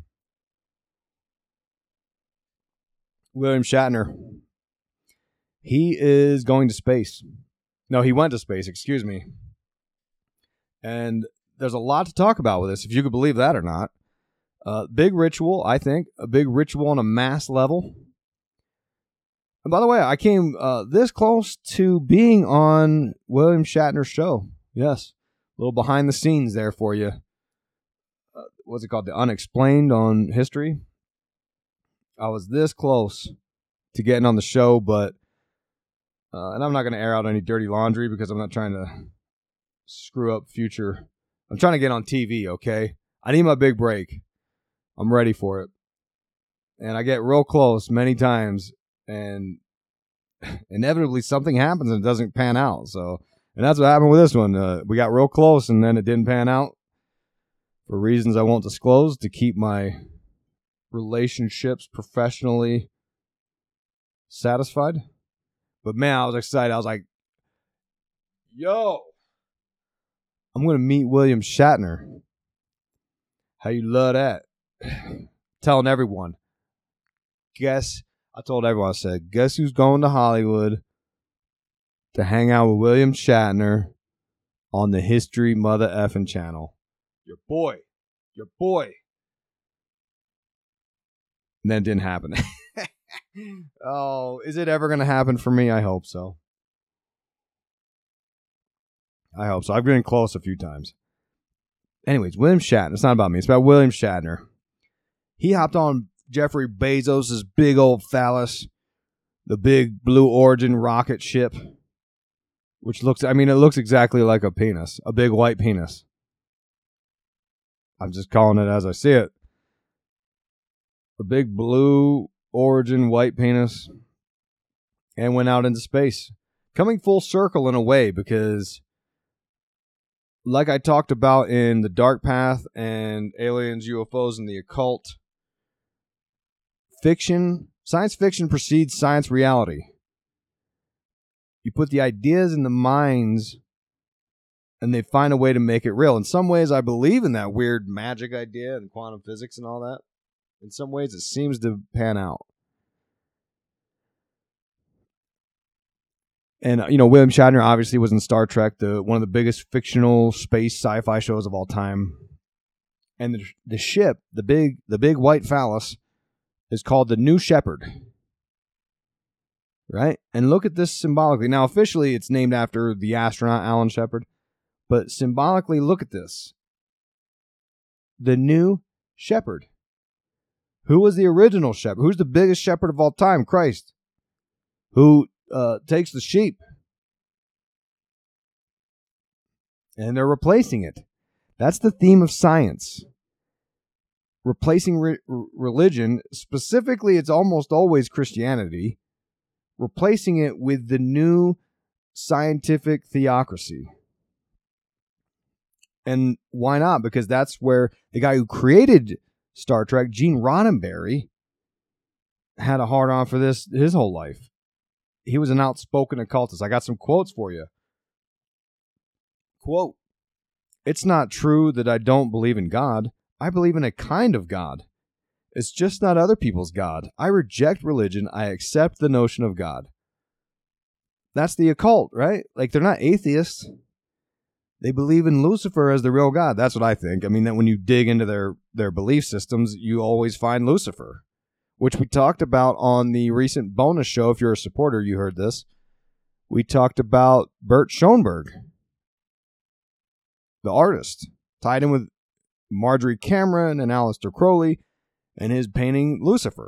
William Shatner. He is going to space. No, he went to space, excuse me. And there's a lot to talk about with this, if you could believe that or not. Big ritual, I think. A big ritual on a mass level. And by the way, I came this close to being on William Shatner's show. Yes. A little behind the scenes there for you. What's it called? The Unexplained on History. I was this close to getting on the show, but and I'm not going to air out any dirty laundry because I'm not trying to screw up future. I'm trying to get on TV, okay? I need my big break. I'm ready for it. and I get real close many times, and inevitably something happens and it doesn't pan out. So, and that's what happened with this one. We got real close, and then it didn't pan out for reasons I won't disclose to keep my relationships professionally satisfied. But man, I was excited. I was like, yo, I'm going to meet William Shatner. How you love that? Telling everyone. I told everyone, I said, guess who's going to Hollywood to hang out with William Shatner on the History Mother Effin' channel? Your boy. And then it didn't happen. Oh, is it ever going to happen for me? I hope so. I've been close a few times. Anyways, William Shatner. It's not about me. It's about William Shatner. He hopped on Jeffrey Bezos' big old phallus, the big Blue Origin rocket ship, which looks exactly like a penis, a big white penis. I'm just calling it as I see it. A big Blue Origin white penis, and went out into space. Coming full circle in a way, because like I talked about in The Dark Path and Aliens, UFOs, and the Occult, science fiction precedes science reality. You put the ideas in the minds and they find a way to make it real. In some ways, I believe in that weird magic idea and quantum physics and all that. In some ways, it seems to pan out. And, William Shatner obviously was in Star Trek, one of the biggest fictional space sci-fi shows of all time. And the ship, the big white phallus, is called the New Shepard. Right? And look at this symbolically. Now, officially, it's named after the astronaut Alan Shepard. But symbolically, look at this. The New Shepard. Who was the original shepherd? Who's the biggest shepherd of all time? Christ. Who takes the sheep. And they're replacing it. That's the theme of science. Replacing religion. Specifically, it's almost always Christianity. Replacing it with the new scientific theocracy. And why not? Because that's where the guy who created Star Trek, Gene Roddenberry, had a hard-on for this his whole life. He was an outspoken occultist. I got some quotes for you. Quote, "It's not true that I don't believe in God. I believe in a kind of God. It's just not other people's God. I reject religion. I accept the notion of God." That's the occult, right? Like, they're not atheists. They believe in Lucifer as the real God. That's what I think. I mean, that when you dig into their belief systems, you always find Lucifer, which we talked about on the recent bonus show. If you're a supporter, you heard this. We talked about Bert Schoenberg, the artist, tied in with Marjorie Cameron and Aleister Crowley and his painting Lucifer.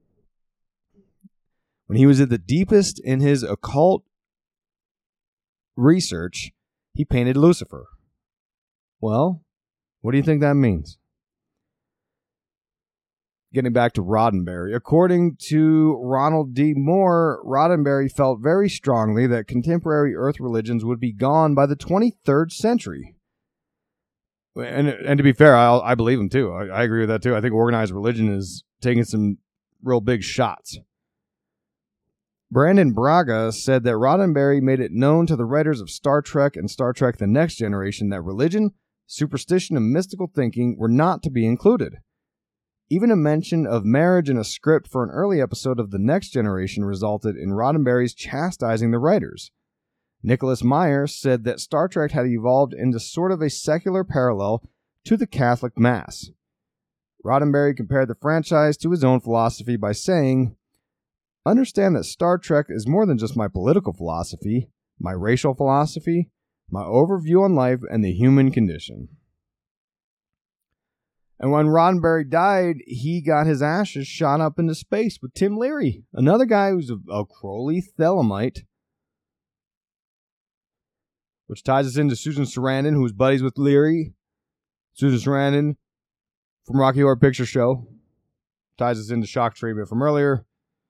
When he was at the deepest in his occult research, he painted Lucifer. Well, what do you think that means? Getting back to Roddenberry. According to Ronald D. Moore, Roddenberry felt very strongly that contemporary Earth religions would be gone by the 23rd century. And to be fair, I believe him too. I agree with that too. I think organized religion is taking some real big shots. Brandon Braga said that Roddenberry made it known to the writers of Star Trek and Star Trek The Next Generation that religion, superstition, and mystical thinking were not to be included. Even a mention of marriage in a script for an early episode of The Next Generation resulted in Roddenberry's chastising the writers. Nicholas Meyer said that Star Trek had evolved into sort of a secular parallel to the Catholic Mass. Roddenberry compared the franchise to his own philosophy by saying, "Understand that Star Trek is more than just my political philosophy, my racial philosophy, my overview on life, and the human condition." And when Roddenberry died, he got his ashes shot up into space with Tim Leary, another guy who's a Crowley Thelemite, which ties us into Susan Sarandon, who's buddies with Leary. Susan Sarandon from Rocky Horror Picture Show. ties us into shock treatment from earlier.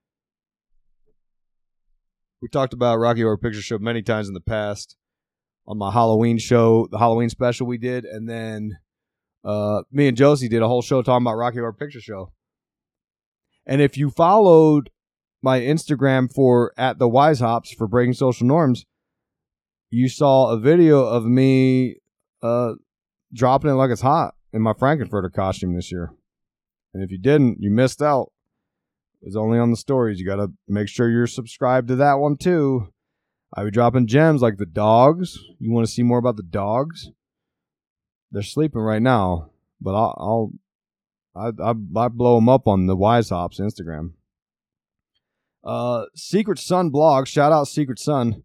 We talked about Rocky Horror Picture Show many times in the past on my Halloween show, the Halloween special we did, and then me and Josie did a whole show talking about Rocky Horror Picture Show. And if you followed my Instagram for @TheWiseHops for Breaking Social Norms, you saw a video of me dropping it like it's hot in my Frankenfurter costume this year. And if you didn't, you missed out. It's only on the stories. You got to make sure you're subscribed to that one too. I be dropping gems like the dogs. You want to see more about the dogs? They're sleeping right now, but I blow them up on the WiseHops Instagram. Secret Sun blog. Shout out Secret Sun.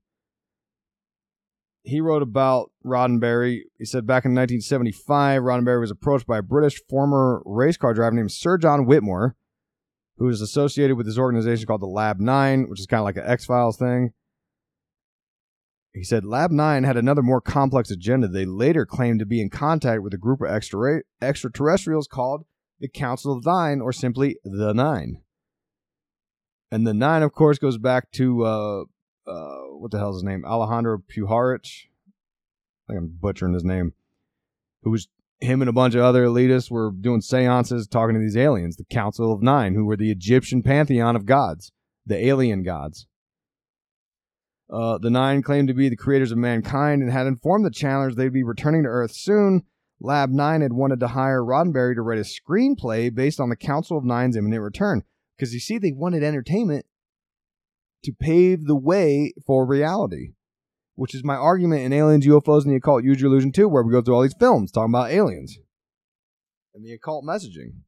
He wrote about Roddenberry. He said back in 1975, Roddenberry was approached by a British former race car driver named Sir John Whitmore, who was associated with this organization called the Lab 9, which is kind of like an X-Files thing. He said Lab 9 had another more complex agenda. They later claimed to be in contact with a group of extraterrestrials called the Council of Nine, or simply the Nine. And the Nine, of course, goes back to, what the hell is his name? Alejandro Pujarich. I think I'm butchering his name. Who was, him and a bunch of other elitists were doing seances talking to these aliens, the Council of Nine, who were the Egyptian pantheon of gods, the alien gods. The Nine claimed to be the creators of mankind and had informed the challengers they'd be returning to Earth soon. Lab 9 had wanted to hire Roddenberry to write a screenplay based on the Council of Nine's imminent return. Because you see, they wanted entertainment to pave the way for reality, which is my argument in Aliens, UFOs, and the Occult Use Your Illusion 2, where we go through all these films talking about aliens and the occult messaging.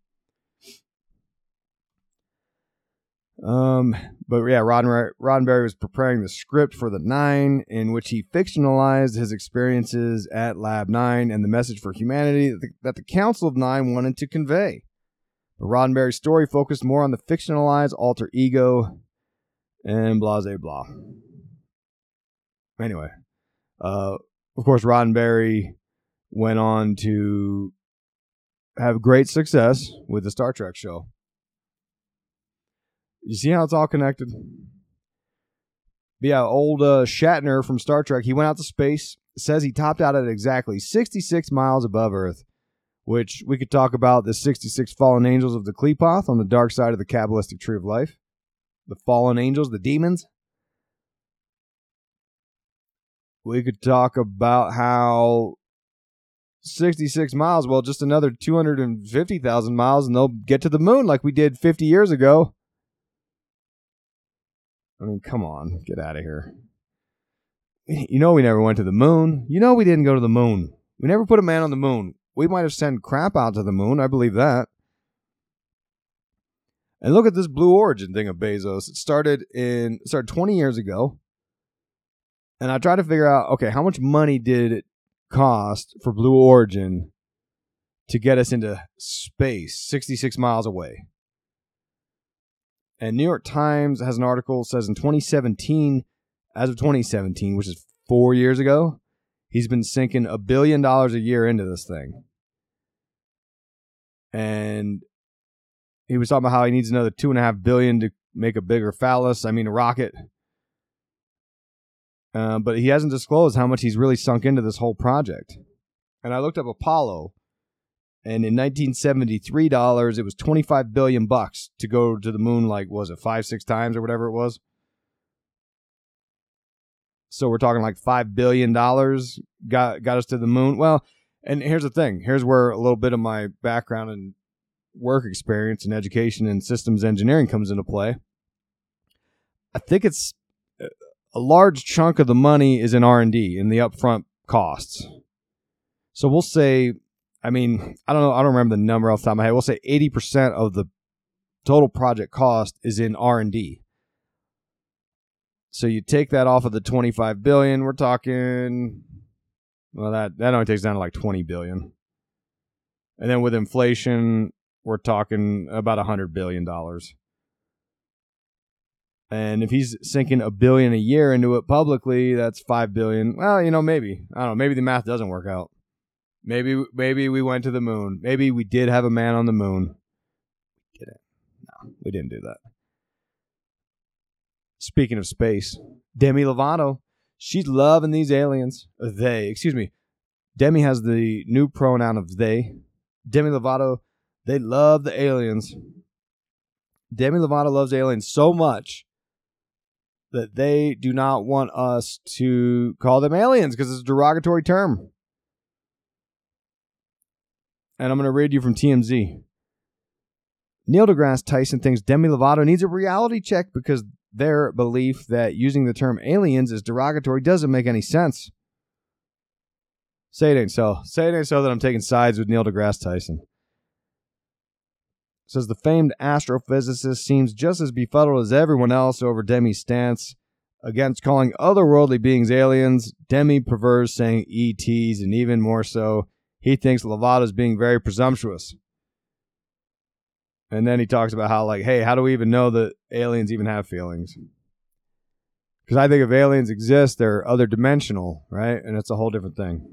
But yeah, Roddenberry was preparing the script for the Nine, in which he fictionalized his experiences at Lab 9 and the message for humanity that the Council of Nine wanted to convey. But Roddenberry's story focused more on the fictionalized alter ego and blah, blah, blah. Anyway, of course, Roddenberry went on to have great success with the Star Trek show. You see how it's all connected? But yeah, old Shatner from Star Trek, he went out to space, says he topped out at exactly 66 miles above Earth, which we could talk about the 66 fallen angels of the Qliphoth on the dark side of the Kabbalistic Tree of Life. The fallen angels, the demons. We could talk about how 66 miles, well, just another 250,000 miles, and they'll get to the moon like we did 50 years ago. I mean, come on, get out of here. You know we never went to the moon. You know we didn't go to the moon. We never put a man on the moon. We might have sent crap out to the moon. I believe that. And look at this Blue Origin thing of Bezos. It started 20 years ago. And I tried to figure out, okay, how much money did it cost for Blue Origin to get us into space 66 miles away? And New York Times has an article that says in 2017, as of 2017, which is 4 years ago, he's been sinking $1 billion a year into this thing. And he was talking about how he needs another $2.5 billion to make a bigger phallus. I mean, a rocket. But he hasn't disclosed how much he's really sunk into this whole project. And I looked up Apollo. And in 1973 dollars, it was $25 billion to go to the moon, like, was it 5-6 times or whatever it was? So we're talking like $5 billion got us to the moon. Well, and here's the thing. Here's where a little bit of my background and work experience in education and systems engineering comes into play. I think it's a large chunk of the money is in R&D, in the upfront costs. So we'll say, I mean, I don't know, I don't remember the number off the top of my head. We'll say 80% of the total project cost is in R&D. So you take that off of the $25 billion, we're talking, well, that only takes down to like $20 billion. And then with inflation, we're talking about $100 billion. And if he's sinking $1 billion a year into it publicly, that's $5 billion. Well, you know, maybe. I don't know. Maybe the math doesn't work out. Maybe we went to the moon. Maybe we did have a man on the moon. Get it. we didn't do that. Speaking of space, Demi Lovato, she's loving these aliens. Demi has the new pronoun of they. Demi Lovato, they love the aliens. Demi Lovato loves aliens so much that they do not want us to call them aliens because it's a derogatory term. And I'm going to read you from TMZ. Neil deGrasse Tyson thinks Demi Lovato needs a reality check because their belief that using the term aliens is derogatory doesn't make any sense. Say it ain't so. Say it ain't so that I'm taking sides with Neil deGrasse Tyson. Says the famed astrophysicist seems just as befuddled as everyone else over Demi's stance against calling otherworldly beings aliens. Demi prefers saying ETs, and even more so, he thinks Lovato is being very presumptuous. And then he talks about how, like, hey, how do we even know that aliens even have feelings? Because I think if aliens exist, they're other dimensional, right? And it's a whole different thing.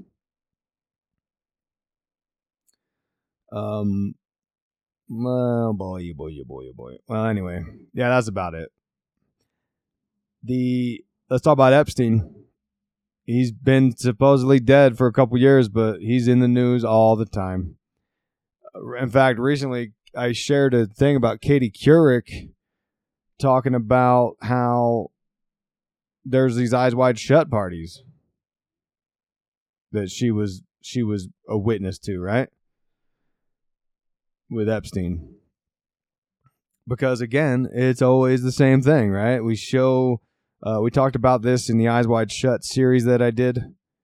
Well, boy. Well, anyway, yeah, that's about it. Let's talk about Epstein. He's been supposedly dead for a couple years, but he's in the news all the time. In fact, recently I shared a thing about Katie Couric talking about how there's these Eyes Wide Shut parties that she was a witness to, right? With Epstein. Because again, it's always the same thing, right? We talked about this in the Eyes Wide Shut series that I did.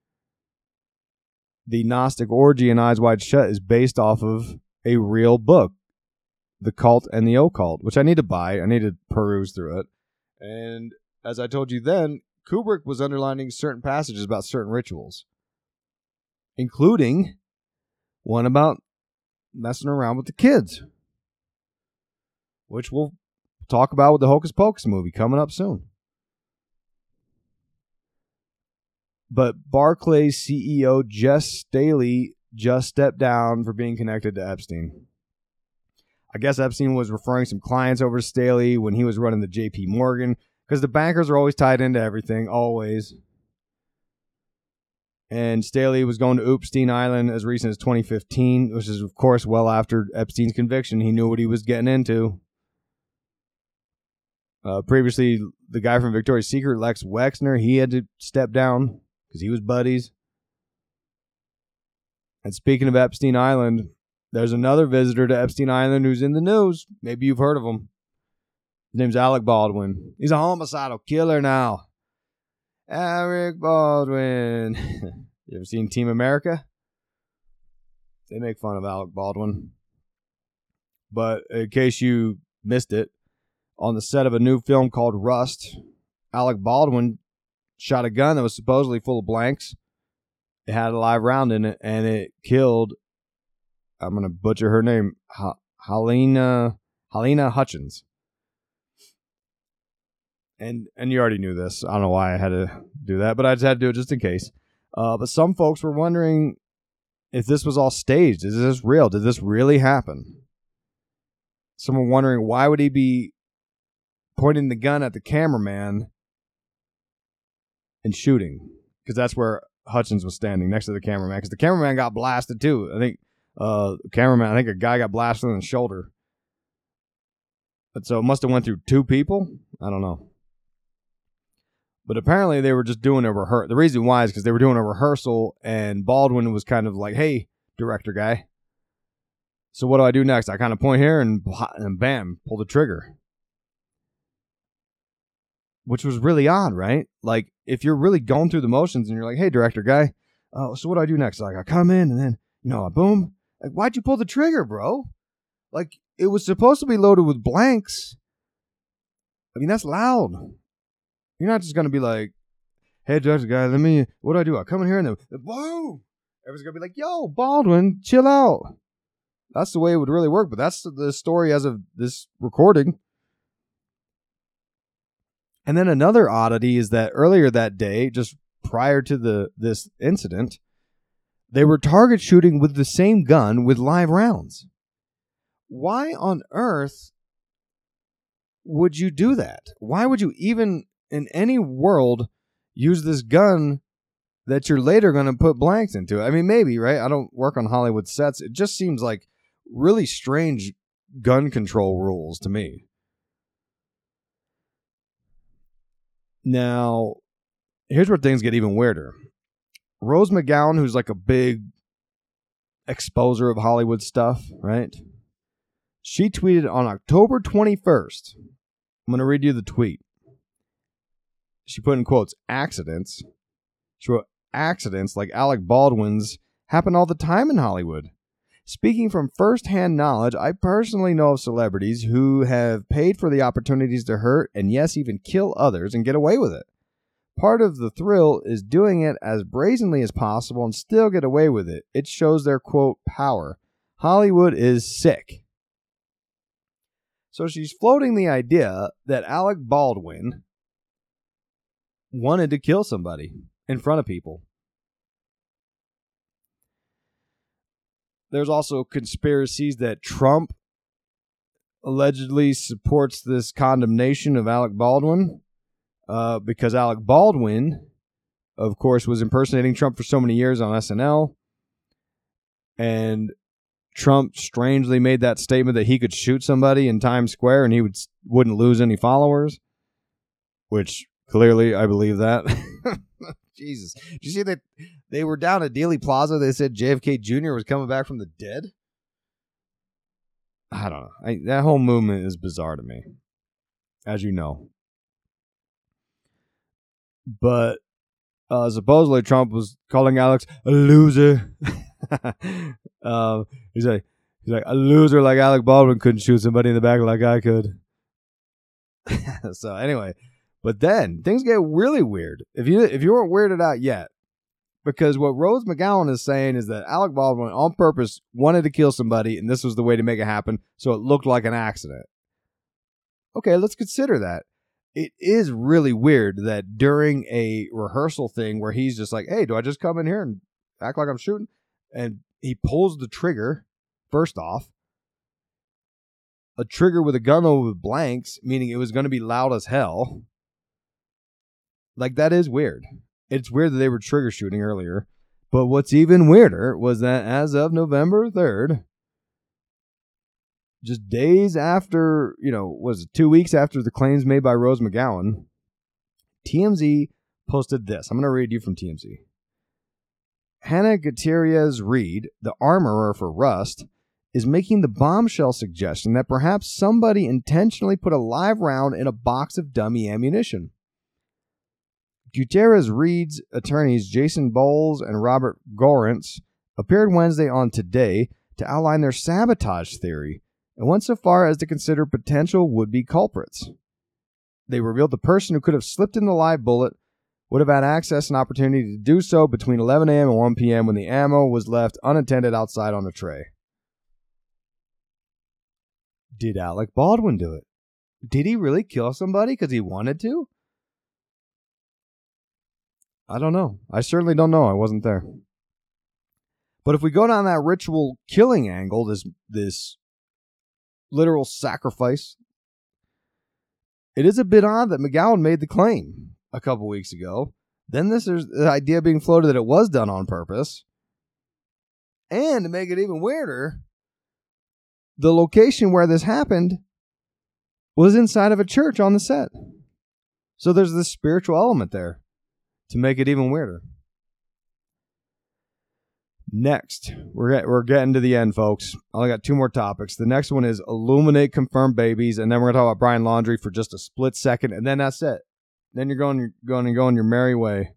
The Gnostic Orgy in Eyes Wide Shut is based off of a real book, The Cult and the Occult, which I need to buy. I need to peruse through it. And as I told you then, Kubrick was underlining certain passages about certain rituals, including one about messing around with the kids, which we'll talk about with the Hocus Pocus movie coming up soon. But Barclays CEO Jess Staley just stepped down for being connected to Epstein. I guess Epstein was referring some clients over to Staley when he was running the JP Morgan, because the bankers are always tied into everything, always. And Staley was going to Epstein Island as recent as 2015, which is, of course, well after Epstein's conviction. He knew what he was getting into. Previously, the guy from Victoria's Secret, Lex Wexner, he had to step down because he was buddies. And speaking of Epstein Island, there's another visitor to Epstein Island who's in the news. Maybe you've heard of him. His name's Alec Baldwin. He's a homicidal killer now. Alec Baldwin. You ever seen Team America? They make fun of Alec Baldwin. But in case you missed it, on the set of a new film called Rust, Alec Baldwin shot a gun that was supposedly full of blanks. It had a live round in it, and it killed, I'm going to butcher her name, Halyna Hutchins. And you already knew this. I don't know why I had to do that, but I just had to do it just in case. But some folks were wondering if this was all staged. Is this real? Did this really happen? Someone wondering, why would he be pointing the gun at the cameraman and shooting? Because that's where Hutchins was standing, next to the cameraman. Because the cameraman got blasted too. I think a guy got blasted in the shoulder. But so it must have went through two people? I don't know. But apparently they were just doing a rehearsal. The reason why is because they were doing a rehearsal, and Baldwin was kind of like, hey, director guy, so what do I do next? I kind of point here and bam, pull the trigger. Which was really odd, right? Like, if you're really going through the motions and you're like, hey, director guy, so what do I do next? Like, I come in and then, I boom. Like, why'd you pull the trigger, bro? Like, it was supposed to be loaded with blanks. I mean, that's loud. You're not just going to be like, hey, director guy, what do I do? I come in here and then, boom. Everyone's going to be like, yo, Baldwin, chill out. That's the way it would really work, but that's the story as of this recording. And then another oddity is that earlier that day, just prior to this incident, they were target shooting with the same gun with live rounds. Why on earth would you do that? Why would you even in any world use this gun that you're later going to put blanks into? I mean, maybe, right? I don't work on Hollywood sets. It just seems like really strange gun control rules to me. Now, here's where things get even weirder. Rose McGowan, who's like a big exposer of Hollywood stuff, right? She tweeted on October 21st. I'm going to read you the tweet. She put in quotes, accidents. She wrote, accidents like Alec Baldwin's happen all the time in Hollywood. Speaking from first-hand knowledge, I personally know of celebrities who have paid for the opportunities to hurt and, yes, even kill others and get away with it. Part of the thrill is doing it as brazenly as possible and still get away with it. It shows their, quote, power. Hollywood is sick. So she's floating the idea that Alec Baldwin wanted to kill somebody in front of people. There's also conspiracies that Trump allegedly supports this condemnation of Alec Baldwin because Alec Baldwin, of course, was impersonating Trump for so many years on SNL. And Trump strangely made that statement that he could shoot somebody in Times Square and he wouldn't lose any followers, which clearly I believe that. Jesus. Did you see that they were down at Dealey Plaza? They said JFK Jr. was coming back from the dead? I don't know. That whole movement is bizarre to me, as you know. But supposedly Trump was calling Alex a loser. He's like a loser like Alec Baldwin couldn't shoot somebody in the back like I could. So anyway, but then things get really weird. If you weren't weirded out yet, because what Rose McGowan is saying is that Alec Baldwin on purpose wanted to kill somebody, and this was the way to make it happen, so it looked like an accident. Okay, let's consider that. It is really weird that during a rehearsal thing where he's just like, hey, do I just come in here and act like I'm shooting? And he pulls the trigger, first off. A trigger with a gun with blanks, meaning it was going to be loud as hell. Like, that is weird. It's weird that they were trigger shooting earlier. But what's even weirder was that as of November 3rd, just days after, was it 2 weeks after the claims made by Rose McGowan, TMZ posted this. I'm going to read you from TMZ. Hannah Gutierrez-Reed, the armorer for Rust, is making the bombshell suggestion that perhaps somebody intentionally put a live round in a box of dummy ammunition. Gutierrez-Reed's attorneys Jason Bowles and Robert Gorentz appeared Wednesday on Today to outline their sabotage theory and went so far as to consider potential would-be culprits. They revealed the person who could have slipped in the live bullet would have had access and opportunity to do so between 11 a.m. and 1 p.m. when the ammo was left unattended outside on a tray. Did Alec Baldwin do it? Did he really kill somebody because he wanted to? I don't know. I certainly don't know. I wasn't there. But if we go down that ritual killing angle, this literal sacrifice, it is a bit odd that McGowan made the claim a couple weeks ago. Then there's the idea being floated that it was done on purpose. And to make it even weirder, the location where this happened was inside of a church on the set. So there's this spiritual element there to make it even weirder. Next, we're getting to the end, folks. I only got 2 more topics. The next one is Illuminate confirmed babies, and then we're going to talk about Brian Laundrie for just a split second, and then that's it. Then you're going your merry way. It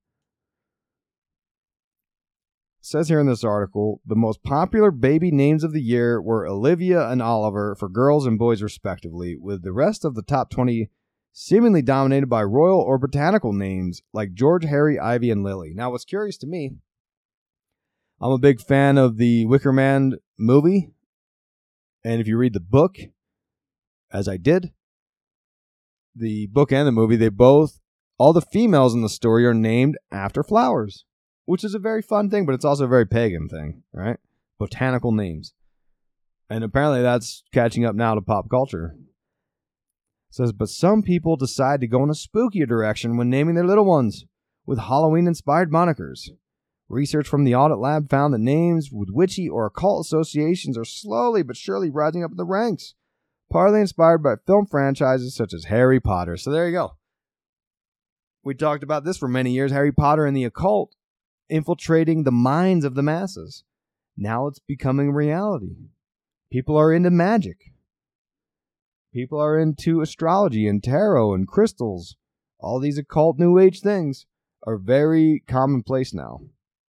says here in this article, the most popular baby names of the year were Olivia and Oliver for girls and boys respectively, with the rest of the top 20 seemingly dominated by royal or botanical names like George, Harry, Ivy, and Lily. Now, what's curious to me, I'm a big fan of the Wicker Man movie, and if you read the book, as I did, the book and the movie, all the females in the story are named after flowers, which is a very fun thing, but it's also a very pagan thing, right? Botanical names. And apparently that's catching up now to pop culture. says, but some people decide to go in a spookier direction when naming their little ones with Halloween-inspired monikers. Research from the Audit Lab found that names with witchy or occult associations are slowly but surely rising up in the ranks, partly inspired by film franchises such as Harry Potter. So there you go. We talked about this for many years, Harry Potter and the occult infiltrating the minds of the masses. Now it's becoming reality. People are into magic. People are into astrology and tarot and crystals. All these occult New Age things are very commonplace now.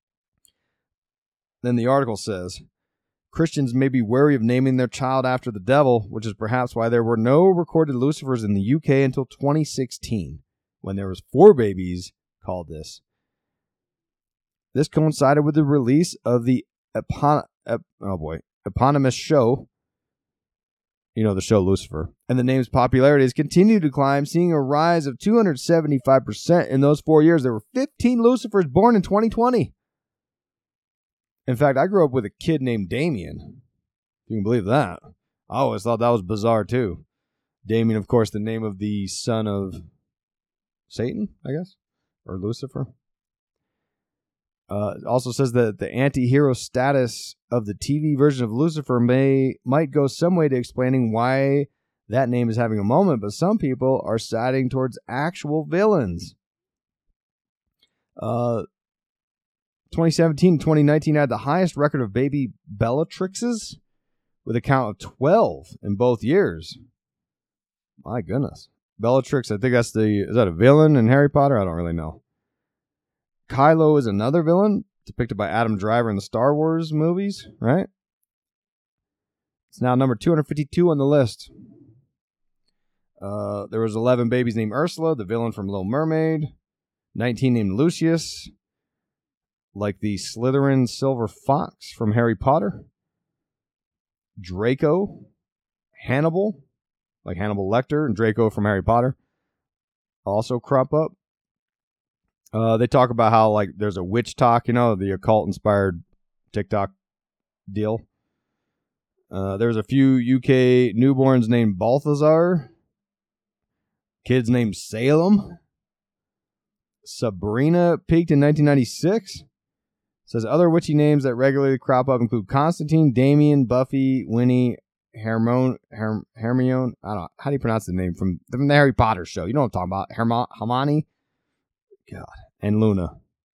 Then the article says, Christians may be wary of naming their child after the devil, which is perhaps why there were no recorded Lucifers in the UK until 2016, when there was 4 babies called this. This coincided with the release of the eponymous show, you know, the show Lucifer, and the name's popularity has continued to climb, seeing a rise of 275% in those 4 years. There were 15 Lucifers born in 2020. In fact, I grew up with a kid named Damien. You can believe that. I always thought that was bizarre, too. Damien, of course, the name of the son of Satan, I guess, or Lucifer. It also says that the anti-hero status of the TV version of Lucifer might go some way to explaining why that name is having a moment, but some people are siding towards actual villains. 2017 2019 had the highest record of baby Bellatrixes with a count of 12 in both years. My goodness. Bellatrix, I think is that a villain in Harry Potter? I don't really know. Kylo is another villain depicted by Adam Driver in the Star Wars movies, right? It's now number 252 on the list. There was 11 babies named Ursula, the villain from Little Mermaid. 19 named Lucius, like the Slytherin Silver Fox from Harry Potter. Draco, Hannibal, like Hannibal Lecter and Draco from Harry Potter, also crop up. They talk about how, like, there's a witch talk, you know, the occult-inspired TikTok deal. There's a few UK newborns named Balthazar. Kids named Salem. Sabrina peaked in 1996. Says other witchy names that regularly crop up include Constantine, Damien, Buffy, Winnie, Hermione. I don't know. How do you pronounce the name from the Harry Potter show? You know what I'm talking about. Hermione. God. And Luna.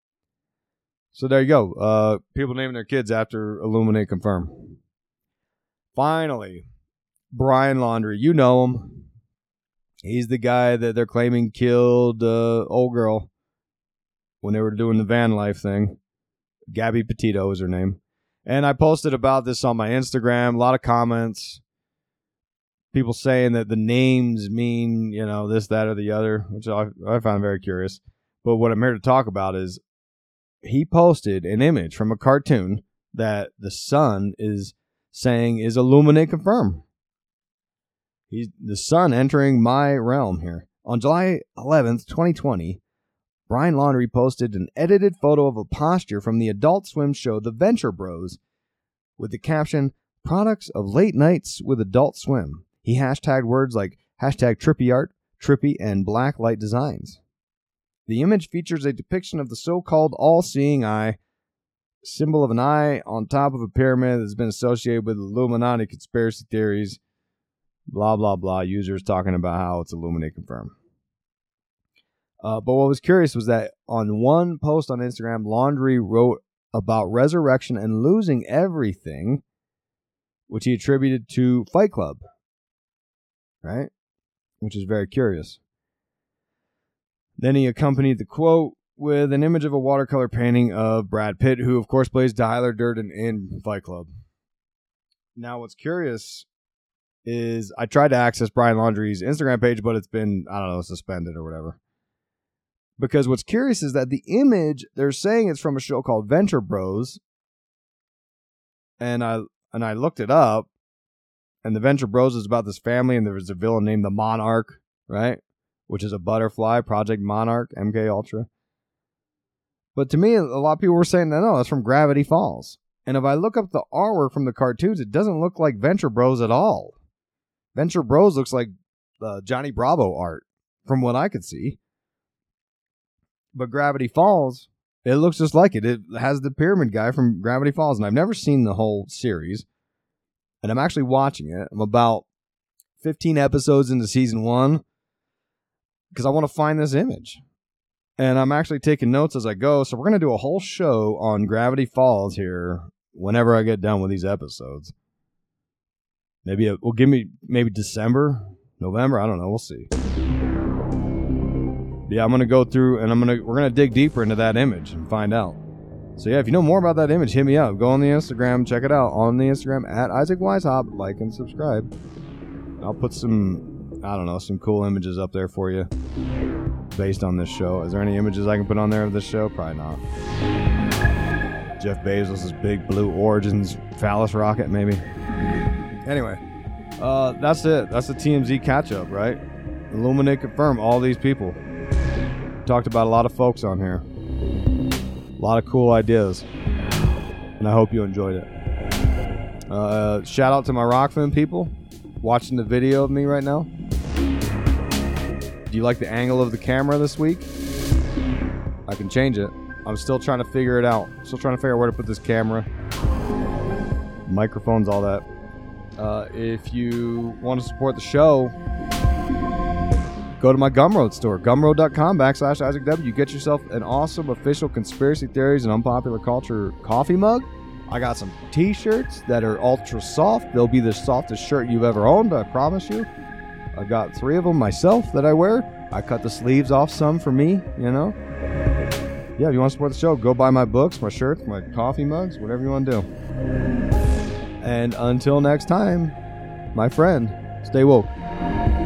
So there you go. People naming their kids after Illuminate Confirm. Finally, Brian Laundrie. You know him. He's the guy that they're claiming killed old girl when they were doing the van life thing. Gabby Petito is her name. And I posted about this on my Instagram. A lot of comments. People saying that the names mean, you know, this, that, or the other, which I found very curious. But what I'm here to talk about is he posted an image from a cartoon that the sun is saying is Illuminate Confirm. He's the sun entering my realm here. On July 11th, 2020, Brian Laundrie posted an edited photo of a posture from the Adult Swim show The Venture Bros with the caption, "Products of late nights with Adult Swim." He hashtagged words like hashtag trippy art, trippy, and black light designs. The image features a depiction of the so-called all-seeing eye, symbol of an eye on top of a pyramid that's been associated with Illuminati conspiracy theories, blah, blah, blah. Users talking about how it's Illuminate Confirm. But what was curious was that on one post on Instagram, Laundrie wrote about resurrection and losing everything, which he attributed to Fight Club, right? Which is very curious. Then he accompanied the quote with an image of a watercolor painting of Brad Pitt, who, of course, plays Tyler Durden in Fight Club. Now, what's curious is I tried to access Brian Laundrie's Instagram page, but it's been, I don't know, suspended or whatever. Because what's curious is that the image, they're saying it's from a show called Venture Bros. And I looked it up, and the Venture Bros is about this family, and there was a villain named the Monarch, right? Which is a butterfly, Project Monarch, MK Ultra. But to me, a lot of people were saying, no, that's from Gravity Falls. And if I look up the artwork from the cartoons, it doesn't look like Venture Bros at all. Venture Bros looks like Johnny Bravo art, from what I could see. But Gravity Falls, it looks just like it. It has the pyramid guy from Gravity Falls, and I've never seen the whole series. And I'm actually watching it. I'm about 15 episodes into season 1 because I want to find this image. And I'm actually taking notes as I go. So we're going to do a whole show on Gravity Falls here whenever I get done with these episodes. Maybe it will give me maybe December, November. I don't know. We'll see. Yeah, I'm going to go through and we're going to dig deeper into that image and find out. So yeah, if you know more about that image, hit me up. Go on the Instagram, check it out on the Instagram at Isaac Weishaupt. Like and subscribe. I'll put some, I don't know, some cool images up there for you based on this show. Is there any images I can put on there of this show? Probably not. Jeff Bezos' big blue Origins phallus rocket, maybe. Anyway, that's it. That's the TMZ catch-up, right? Illuminate, confirm all these people. Talked about a lot of folks on here. A lot of cool ideas. And I hope you enjoyed it. Shout out to my Rockfin people watching the video of me right now. Do you like the angle of the camera this week? I can change it. I'm still trying to figure it out. Still trying to figure out where to put this camera. Microphones, all that. If you want to support the show, go to my Gumroad store, gumroad.com/IsaacW. You get yourself an awesome official Conspiracy Theories and Unpopular Culture coffee mug. I got some t-shirts that are ultra soft. They'll be the softest shirt you've ever owned, I promise you. I got 3 of them myself that I wear. I cut the sleeves off some for me, you know. Yeah, if you want to support the show, go buy my books, my shirts, my coffee mugs, whatever you want to do. And until next time, my friend, stay woke.